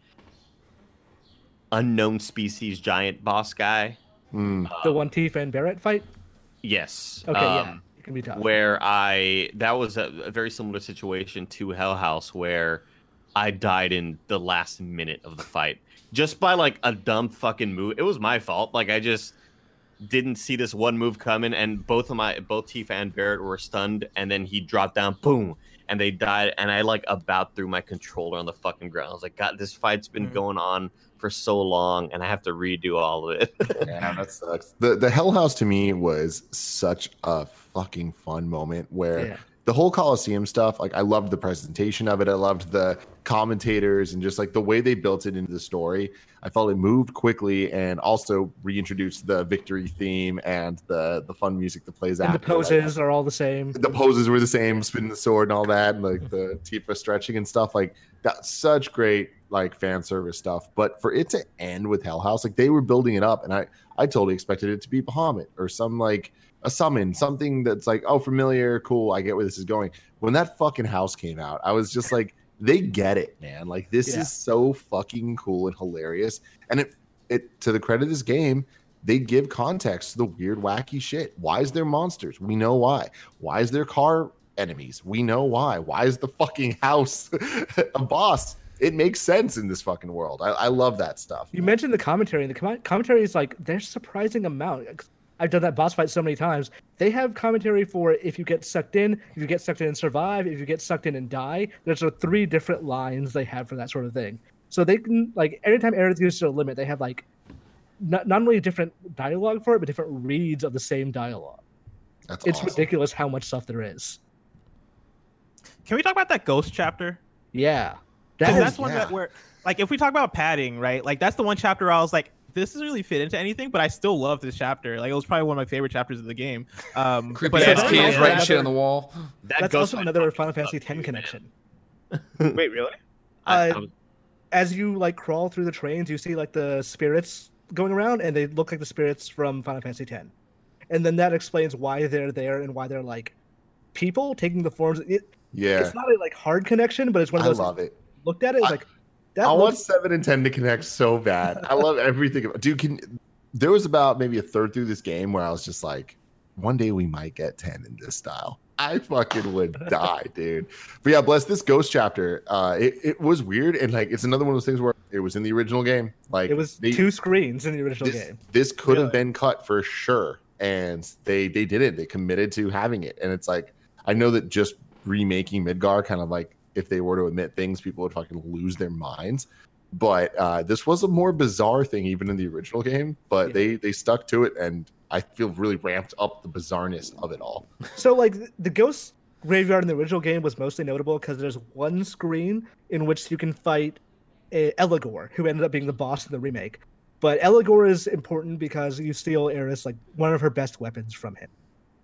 S3: unknown species giant boss guy.
S4: The one Tifa and Barrett fight.
S3: Yes.
S4: Okay, yeah, it can be tough.
S3: Where that was a very similar situation to Hell House, where I died in the last minute of the fight just by like a dumb fucking move. It was my fault. Like I just didn't see this one move coming, and both Tifa and Barrett were stunned, and then he dropped down, boom, and they died. And I like about threw my controller on the fucking ground. I was like, God, this fight's been going on for so long, and I have to redo all of it.
S1: Yeah, that sucks. The Hell House to me was such a fucking fun moment where the whole Coliseum stuff, like I loved the presentation of it. I loved the commentators and just like the way they built it into the story. I felt it moved quickly and also reintroduced the victory theme and the fun music that plays
S4: And
S1: after.
S4: the poses are all the same.
S1: The poses were the same, spinning the sword and all that, and like the Tifa stretching and stuff. Like that's such great like fan service stuff. But for it to end with Hell House, like they were building it up, and I totally expected it to be Bahamut or some like a summon, something that's like, oh, familiar, cool, I get where this is going. When that fucking house came out, I was just like, they get it, man. Like this is so fucking cool and hilarious. And it to the credit of this game, they give context to the weird, wacky shit. Why is there monsters? We know why. Why is there car enemies? We know why. Why is the fucking house a boss? It makes sense in this fucking world. I love that stuff.
S4: You mentioned the commentary, and the commentary is like there's surprising amount. I've done that boss fight so many times. They have commentary for if you get sucked in, if you get sucked in and survive, if you get sucked in and die. There's 3 different lines they have for that sort of thing. So they can like anytime Aerith uses their limit, they have like not only different dialogue for it, but different reads of the same dialogue. It's
S1: awesome.
S4: ridiculous how much stuff there is.
S5: Can we talk about that ghost chapter?
S4: Yeah.
S5: That's one that where, like, if we talk about padding, right? Like, that's the one chapter where I was like, this doesn't really fit into anything, but I still love this chapter. Like, it was probably one of my favorite chapters of the game.
S2: Creepy ass kids writing shit on the wall.
S4: That's also another Final Fantasy X connection.
S5: Wait, really?
S4: As you like crawl through the trains, you see like the spirits going around, and they look like the spirits from Final Fantasy X. And then that explains why they're there and why they're like people taking the forms. It's not a like hard connection, but it's one of those.
S1: I love it.
S4: Looked at it, it's like that.
S1: I want 7 and 10 to connect so bad. I love everything about. Dude, there was about maybe a third through this game where I was just like, one day we might get 10 in this style. I fucking would die, dude. But yeah, bless this ghost chapter. It was weird, and like it's another one of those things where it was in the original game. Like
S4: it was 2 screens in the original game.
S1: This could have been cut for sure, and they did it. They committed to having it, and it's like I know that just remaking Midgar kind of like if they were to admit things, people would fucking lose their minds. But this was a more bizarre thing even in the original game, but they stuck to it, and I feel really ramped up the bizarreness of it all.
S4: So like the ghost graveyard in the original game was mostly notable because there's one screen in which you can fight Eligor, who ended up being the boss in the remake. But Eligor is important because you steal Aerith, like one of her best weapons from him.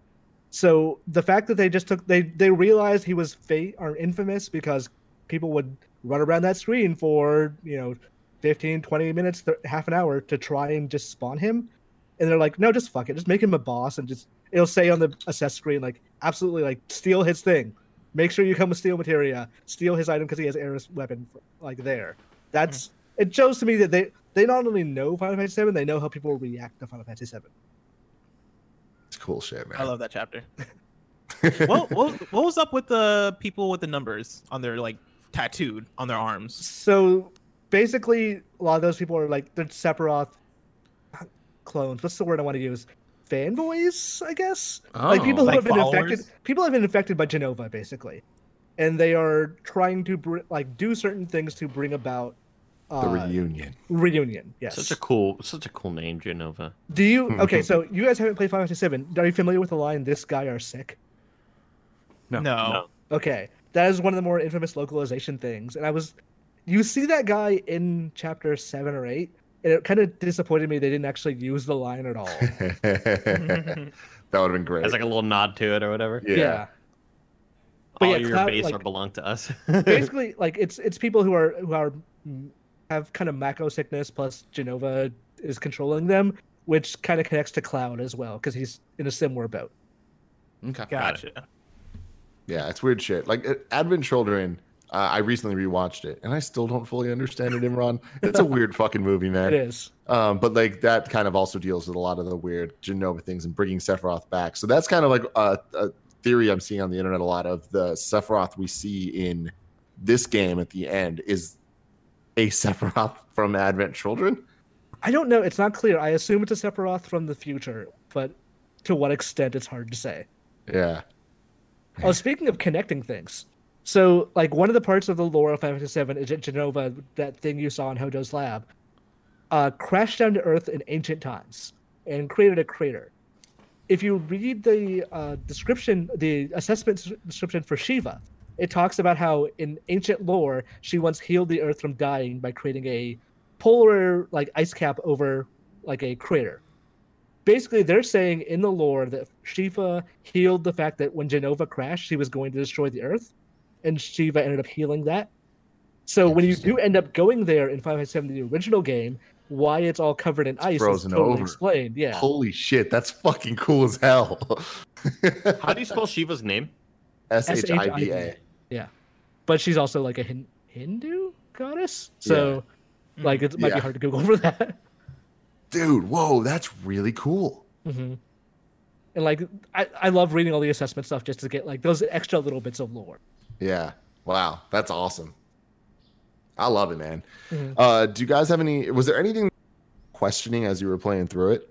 S4: So the fact that they just they realized he was infamous because people would run around that screen for 15, 20 minutes, half an hour to try and just spawn him, and they're like, no, just fuck it, just make him a boss, and just it'll say on the assess screen like absolutely like steal his thing, make sure you come with steel materia, steal his item because he has Aerith's weapon like there. That's it shows to me that they not only know Final Fantasy VII, they know how people react to Final Fantasy VII.
S1: It's cool shit, man.
S5: I love that chapter. what was up with the people with the numbers on their like tattooed on their arms?
S4: So basically, a lot of those people are like they're Sephiroth clones. What's the word I want to use? Fanboys, I guess. Like people who have been infected. People have been infected by Jenova, basically, and they are trying to do certain things to bring about
S1: the reunion.
S4: Reunion, yes.
S3: Such a cool name, Jenova.
S4: Do you? Okay, so you guys haven't played Final Fantasy VII. Are you familiar with the line "This guy are sick"?
S5: No.
S4: Okay, that is one of the more infamous localization things, and you see that guy in chapter 7 or 8, and it kind of disappointed me they didn't actually use the line at all.
S1: That would have been great.
S3: As like a little nod to it or whatever.
S4: Yeah. But
S3: All
S4: yeah,
S3: your
S4: Cloud,
S3: base
S4: like,
S3: are belong to us.
S4: basically, like it's people who have kind of Mako sickness, plus Genova is controlling them, which kind of connects to Cloud as well because he's in a similar boat.
S2: Okay.
S5: Gotcha.
S1: Yeah, it's weird shit. Like Advent Children, I recently rewatched it, and I still don't fully understand it, Imran. It's a weird fucking movie, man.
S4: It is.
S1: But like that kind of also deals with a lot of the weird Genova things and bringing Sephiroth back. So that's kind of like a theory I'm seeing on the internet a lot of. The Sephiroth we see in this game at the end is a Sephiroth from Advent Children.
S4: I don't know. It's not clear. I assume it's a Sephiroth from the future, but to what extent, it's hard to say.
S1: Yeah.
S4: Oh, speaking of connecting things, so like one of the parts of the lore of 557 is that Genova, that thing you saw in Hojo's lab, crashed down to Earth in ancient times and created a crater. If you read the description, the assessment description for Shiva, it talks about how in ancient lore she once healed the Earth from dying by creating a polar like ice cap over like a crater. Basically, they're saying in the lore that Shiva healed the fact that when Genova crashed, she was going to destroy the Earth, and Shiva ended up healing that. So when you do end up going there in 557, the original game, why it's all covered in ice
S1: frozen
S4: is totally
S1: over.
S4: explained. Yeah.
S1: Holy shit, that's fucking cool as hell.
S3: How do you spell Shiva's name?
S1: Shiva.
S4: Yeah, but she's also like a Hindu goddess, so like it might be hard to Google for that.
S1: Dude, whoa, that's really cool.
S4: Mm-hmm. And like I love reading all the assessment stuff just to get like those extra little bits of lore.
S1: Yeah. Wow, that's awesome. I love it, man.
S4: Mm-hmm.
S1: Do you guys have was there anything questioning as you were playing through it?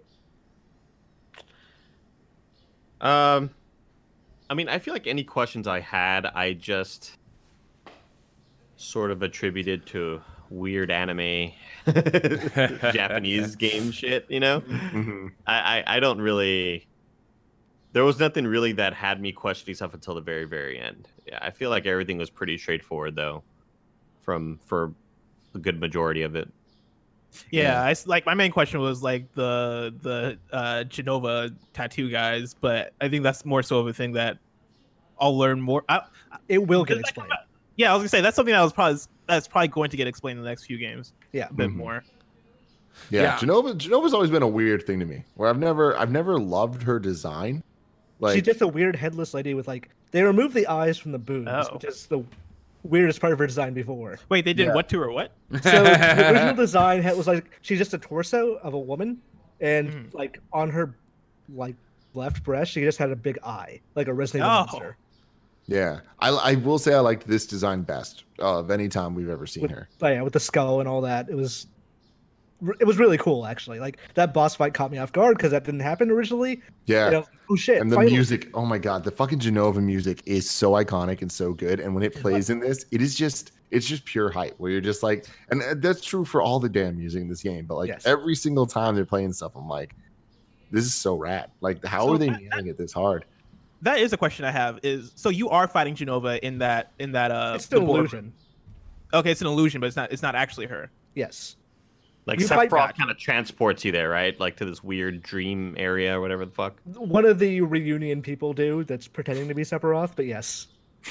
S3: I mean, I feel like any questions I had, I just sort of attributed to weird anime Japanese game shit, you know?
S1: Mm-hmm.
S3: I don't really... There was nothing really that had me questioning stuff until the very, very end. Yeah, I feel like everything was pretty straightforward, though, for a good majority of it.
S5: Yeah, like my main question was like the Genova tattoo guys, but I think that's more so of a thing that I'll learn more.
S4: It will get explained.
S5: Yeah, I was gonna say that's something that's probably going to get explained in the next few games.
S4: Yeah,
S5: a bit more.
S1: Yeah, Genova's always been a weird thing to me. Where I've never loved her design. Like
S4: she's just a weird headless lady with like they removed the eyes from the boobs, which is the weirdest part of her design before.
S5: Wait, they did what to her? What?
S4: So the original design was like she's just a torso of a woman, and like on her like left breast she just had a big eye, like a Resident Evil monster.
S1: Yeah, I will say I liked this design best of any time we've ever seen her.
S4: But yeah, with the skull and all that, it was really cool actually. Like that boss fight caught me off guard because that didn't happen originally.
S1: Yeah.
S4: You know, oh shit!
S1: And the
S4: finally.
S1: music, oh my god, the fucking Genova music is so iconic and so good. And when it plays in this, it's just pure hype. Where you're just like, and that's true for all the damn music in this game. But like every single time they're playing stuff, I'm like, this is so rad. Like, how are they nailing it this hard?
S5: That is a question I have. Is so you are fighting Genova in that
S4: it's still an illusion.
S5: Okay, it's an illusion, but it's not actually her.
S4: Yes.
S3: Like Sephiroth kind of transports you there, right? Like to this weird dream area or whatever the fuck.
S4: One of the reunion people do that's pretending to be Sephiroth, but yes.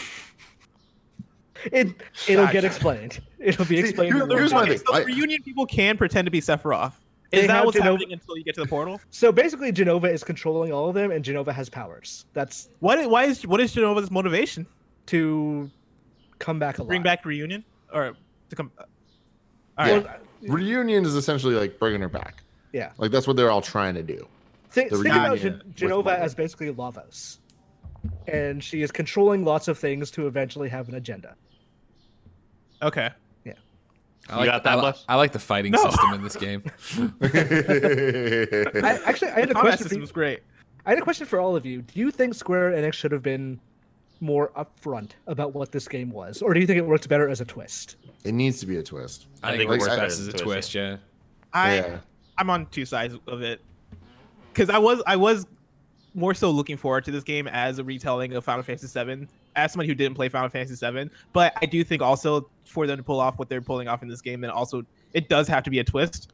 S4: It'll get explained. It'll be explained.
S1: Here's my thing.
S5: So the reunion people can pretend to be Sephiroth. Is that what's happening until you get to the portal?
S4: So basically, Genova is controlling all of them, and Genova has powers. That's
S5: what is Genova's motivation?
S4: To come back alive.
S5: Bring back reunion, or to come.
S1: Reunion is essentially like bringing her back.
S4: Yeah,
S1: like that's what they're all trying to do.
S4: Think about Genova as basically Lavos, and she is controlling lots of things to eventually have an agenda.
S5: Okay.
S4: Yeah.
S2: I like the fighting system in this game.
S4: I had a question.
S5: System was great.
S4: I had a question for all of you. Do you think Square Enix should have been more upfront about what this game was, or do you think it works better as a twist?
S1: It needs to be a twist.
S2: I think it works best as a twist. Yeah.
S5: I'm on two sides of it because I was more so looking forward to this game as a retelling of Final Fantasy VII, as somebody who didn't play Final Fantasy VII. But I do think also for them to pull off what they're pulling off in this game, then also it does have to be a twist.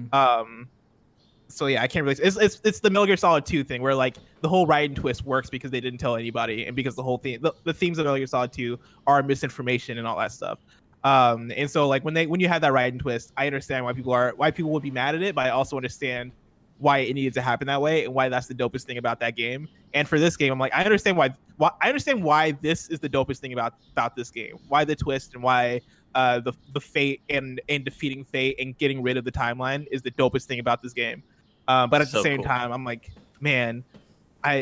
S5: So yeah, I can't really. It's the Metal Gear Solid 2 thing where like the whole Raiden twist works because they didn't tell anybody, and because the whole thing, the themes of Metal Gear Solid 2 are misinformation and all that stuff. And so like when you have that Raiden twist, I understand why people would be mad at it, but I also understand why it needed to happen that way and why that's the dopest thing about that game. And for this game, I'm like, I understand why this is the dopest thing about this game. Why the twist and why the fate and defeating fate and getting rid of the timeline is the dopest thing about this game. But at the same time, I'm like, man, I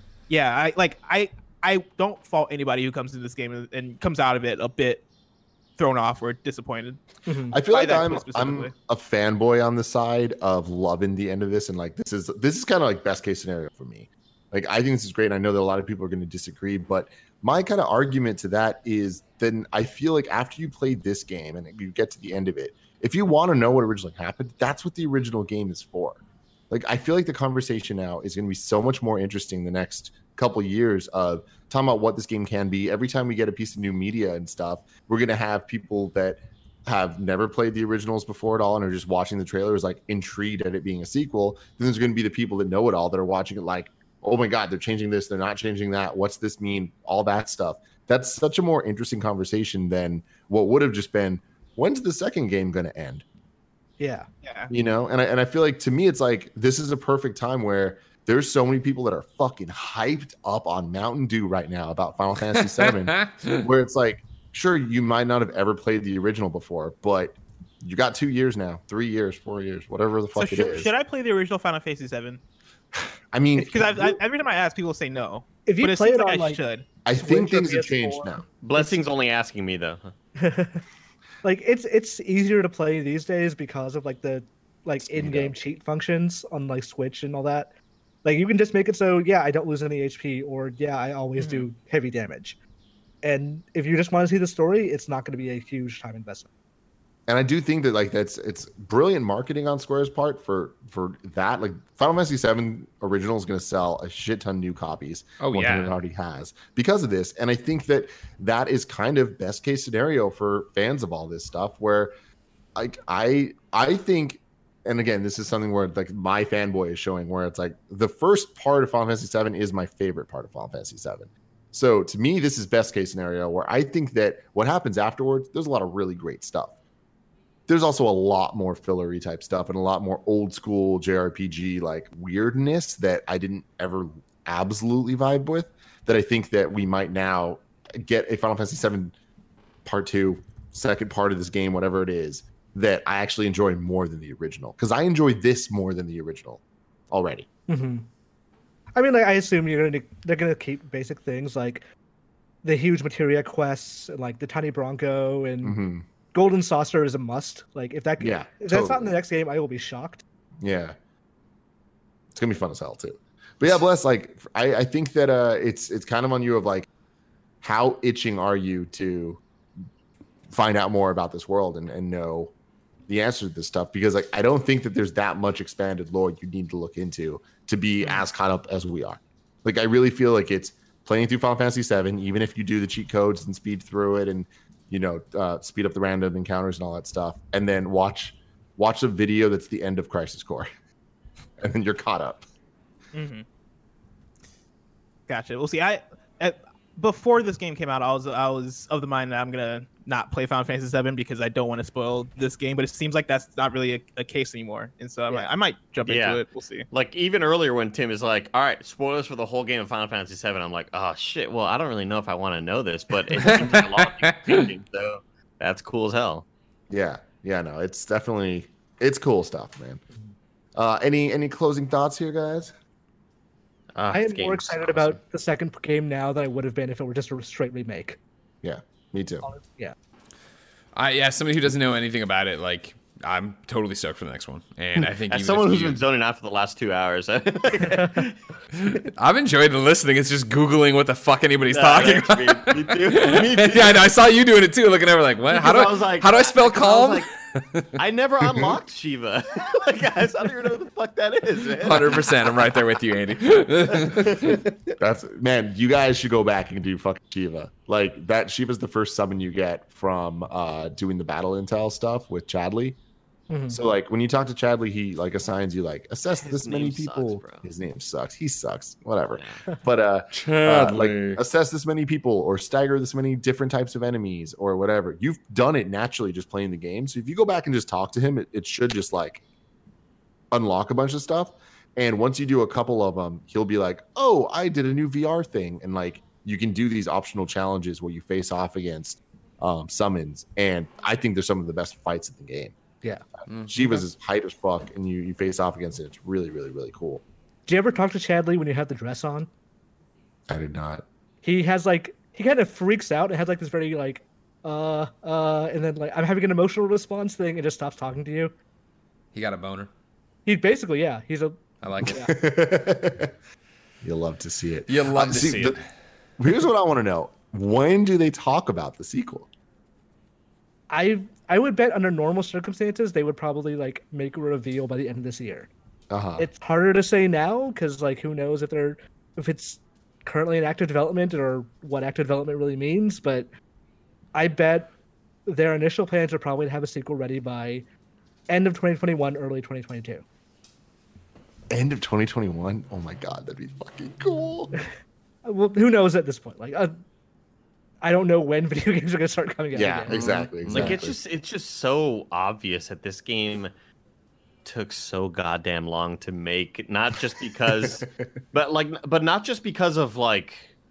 S5: don't fault anybody who comes into this game and comes out of it a bit thrown off or disappointed.
S1: I feel like I'm a fanboy on the side of loving the end of this, and like this is kind of like best case scenario for me. Like I think this is great, and I know that a lot of people are going to disagree, but my kind of argument to that is then I feel like after you play this game and you get to the end of it, if you want to know what originally happened, that's what the original game is for. Like I feel like the conversation now is going to be so much more interesting the next couple years of talking about what this game can be. Every time we get a piece of new media and stuff, we're going to have people that have never played the originals before at all and are just watching the trailers like intrigued at it being a sequel. Then there's going to be the people that know it all that are watching it like, oh my God, they're changing this, they're not changing that, what's this mean, all that stuff. That's such a more interesting conversation than what would have just been, when's the second game going to end?
S4: Yeah.
S1: You know, and I feel like to me, it's like, this is a perfect time where there's so many people that are fucking hyped up on Mountain Dew right now about Final Fantasy VII, where it's like, sure, you might not have ever played the original before, but you got 2 years now, 3 years, 4 years, whatever the fuck it is.
S5: Should I play the original Final Fantasy VII?
S1: I mean,
S5: because every time I ask, people say no.
S4: If you play it on
S5: I should.
S1: I think things have changed now.
S3: Blessing's only asking me though.
S4: Like it's easier to play these days because of like the in-game cheat functions on like Switch and all that. Like you can just make it so I don't lose any HP, or I always do heavy damage. And if you just want to see the story, it's not going to be a huge time investment.
S1: And I do think that like it's brilliant marketing on Square's part for that. Like Final Fantasy VII Original is going to sell a shit ton new copies. More than it already has because of this. And I think that is kind of best case scenario for fans of all this stuff. Where like I think, and again, this is something where like my fanboy is showing, where it's like the first part of Final Fantasy VII is my favorite part of Final Fantasy VII. So to me, this is best case scenario where I think that what happens afterwards, there's a lot of really great stuff. There's also a lot more fillery type stuff and a lot more old school JRPG like weirdness that I didn't ever absolutely vibe with, that I think that we might now get a Final Fantasy VII Part 2, second part of this game, whatever it is, that I actually enjoy more than the original. Because I enjoy this more than the original already.
S4: Mm-hmm. I mean, like I assume they're gonna keep basic things like the huge materia quests, and, like the tiny Bronco and Golden Saucer is a must. Like if that's not in the next game, I will be shocked.
S1: Yeah, it's gonna be fun as hell too. But yeah, Bless, like I think that it's kind of on you of like how itching are you to find out more about this world and know the answer to this stuff, because like I don't think that there's that much expanded lore you need to look into to be as caught up as we are. Like I really feel like it's playing through Final Fantasy VII, even if you do the cheat codes and speed through it and speed up the random encounters and all that stuff, and then watch a video that's the end of Crisis Core, and then you're caught up.
S5: Mm-hmm. Gotcha. We'll see. Before this game came out, I was of the mind that I'm gonna not play Final Fantasy VII because I don't want to spoil this game. But it seems like that's not really a case anymore, and so I might jump into it. We'll see.
S3: Like even earlier when Tim is like, "All right, spoilers for the whole game of Final Fantasy VII," I'm like, "Oh shit! Well, I don't really know if I want to know this, but it seems like a lot of things are changing, so that's cool as hell."
S1: Yeah, no, it's cool stuff, man. Any closing thoughts here, guys?
S4: I am more excited about the second game now than I would have been if it were just a straight remake.
S1: Yeah, me too.
S4: Yeah.
S2: Somebody who doesn't know anything about it, like I'm totally stoked for the next one, and I think
S3: as someone who's been zoning out for the last 2 hours,
S2: I've enjoyed listening. It's just Googling what the fuck anybody's talking about.
S3: Me too.
S2: Yeah, I know. I saw you doing it too, looking over like, what? How do I spell calm?
S3: I never unlocked Shiva. Like, guys, I don't even know what the fuck that is, man.
S2: 100%. I'm right there with you, Andy.
S1: That's man. You guys should go back and do fucking Shiva. Like that. Shiva's the first summon you get from doing the battle intel stuff with Chadley.
S4: Mhm.
S1: So like when you talk to Chadley, he like assigns you like assess
S3: His
S1: this many
S3: name sucks,
S1: people.
S3: bro.
S1: His name sucks. He sucks. Whatever.
S3: Yeah.
S1: But like
S2: Chadley.
S1: assess this many people or stagger this many different types of enemies or whatever. You've done it naturally just playing the game. So if you go back and just talk to him, it should just like unlock a bunch of stuff. And once you do a couple of them, he'll be like, "Oh, I did a new VR thing," and like you can do these optional challenges where you face off against summons. And I think they're some of the best fights in the game.
S4: Yeah.
S1: Shiva's is hype as fuck, and you face off against it. It's really, really, really cool.
S4: Do you ever talk to Chadley when you have the dress on?
S1: I did not.
S4: He has like he kind of freaks out and has like this very like and then like I'm having an emotional response thing and just stops talking to you.
S2: He got a boner.
S4: He basically, yeah, he's a
S2: I like it.
S1: You'll love to see it.
S2: You'll love to see it.
S1: Here's what I want to know: when do they talk about the sequel?
S4: I would bet under normal circumstances they would probably like make a reveal by the end of this year. It's harder to say now because like who knows if it's currently in active development or what active development really means, but I bet their initial plans are probably to have a sequel ready by end of 2021, early 2022.
S1: End of 2021. Oh my god, that'd be fucking cool.
S4: Well, who knows at this point? Like, I don't know when video games are gonna start coming out.
S1: Yeah,
S4: again.
S1: exactly.
S3: Like it's just so obvious that this game took so goddamn long to make, not just because but not just because of like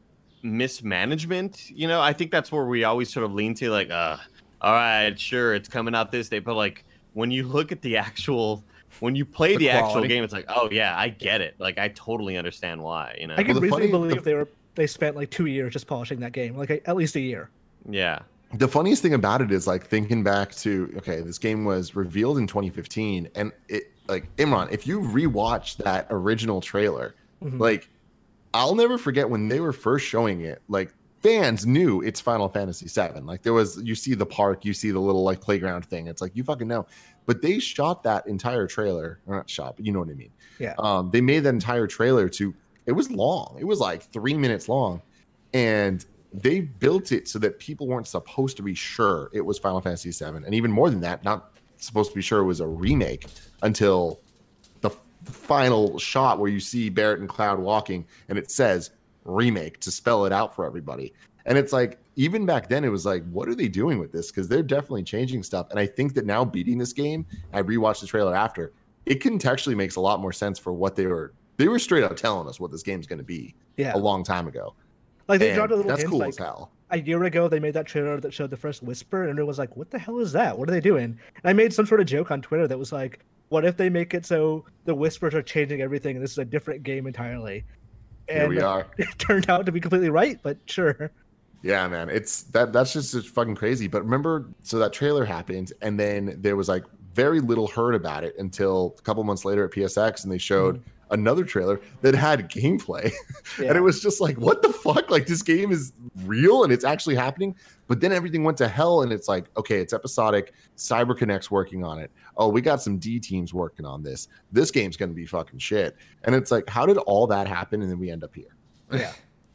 S3: mismanagement, you know. I think that's where we always sort of lean to like all right, sure, it's coming out this day, but like when you look at the actual when you play the actual
S2: quality.
S3: game, it's like, oh yeah, I get it. Like I totally understand why, you know.
S4: I can
S1: Well, the
S4: reasonably
S1: funny-
S4: believe they spent like 2 years just polishing that game, like at least a year.
S3: Yeah.
S1: The funniest thing about it is like thinking back to, okay, this game was revealed in 2015, and it like Imran, if you rewatch that original trailer,
S4: Mhm.
S1: like I'll never forget when they were first showing it, like fans knew it's Final Fantasy VII. Like there was, you see the park, you see the little like playground thing. It's like, you fucking know. But they shot that entire trailer, or not shot, but you know what I mean.
S4: Yeah.
S1: They made that entire trailer it was long. It was like 3 minutes long. And they built it so that people weren't supposed to be sure it was Final Fantasy VII. And even more than that, not supposed to be sure it was a remake until the final shot where you see Barrett and Cloud walking and it says remake to spell it out for everybody. And it's like, even back then, it was like, what are they doing with this? Because they're definitely changing stuff. And I think that now beating this game, I rewatched the trailer after, it contextually makes a lot more sense for what they were straight up telling us what this game's going to be
S4: Yeah.
S1: a long time ago.
S4: Like they
S1: And
S4: dropped a little
S1: that's
S4: hint,
S1: cool
S4: like
S1: as hell.
S4: a year ago they made that trailer that showed the first whisper, and everyone was like, "What the hell is that? What are they doing?" And I made some sort of joke on Twitter that was like, "What if they make it so the whispers are changing everything, and this is a different game entirely?" And
S1: Here we are.
S4: It turned out to be completely right, but sure.
S1: Yeah, man, that's just fucking crazy. But remember, so that trailer happened, and then there was like very little heard about it until a couple months later at PSX, and they showed another trailer that had gameplay, and
S4: Yeah.
S1: it was just like, what the fuck? Like this game is real and it's actually happening. But then everything went to hell, and it's like, okay, it's episodic. CyberConnect's working on it. Oh, we got some D teams working on this. This game's gonna be fucking shit. And it's like, how did all that happen, and then we end up here?
S4: Yeah.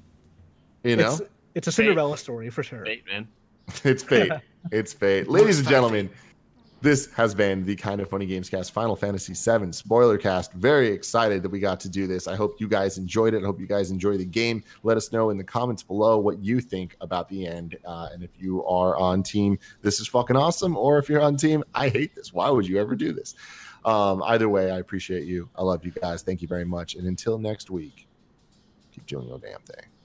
S1: You know.
S4: It's a Cinderella story for sure.
S3: Fate, man.
S1: It's fate. It's fate. Ladies and gentlemen, this has been the Kind of Funny Games Cast Final Fantasy VII spoiler cast. Very excited that we got to do this. I hope you guys enjoyed it. I hope you guys enjoy the game. Let us know in the comments below what you think about the end. And if you are on team, this is fucking awesome. Or if you're on team, I hate this. Why would you ever do this? Either way, I appreciate you. I love you guys. Thank you very much. And until next week, keep doing your damn thing.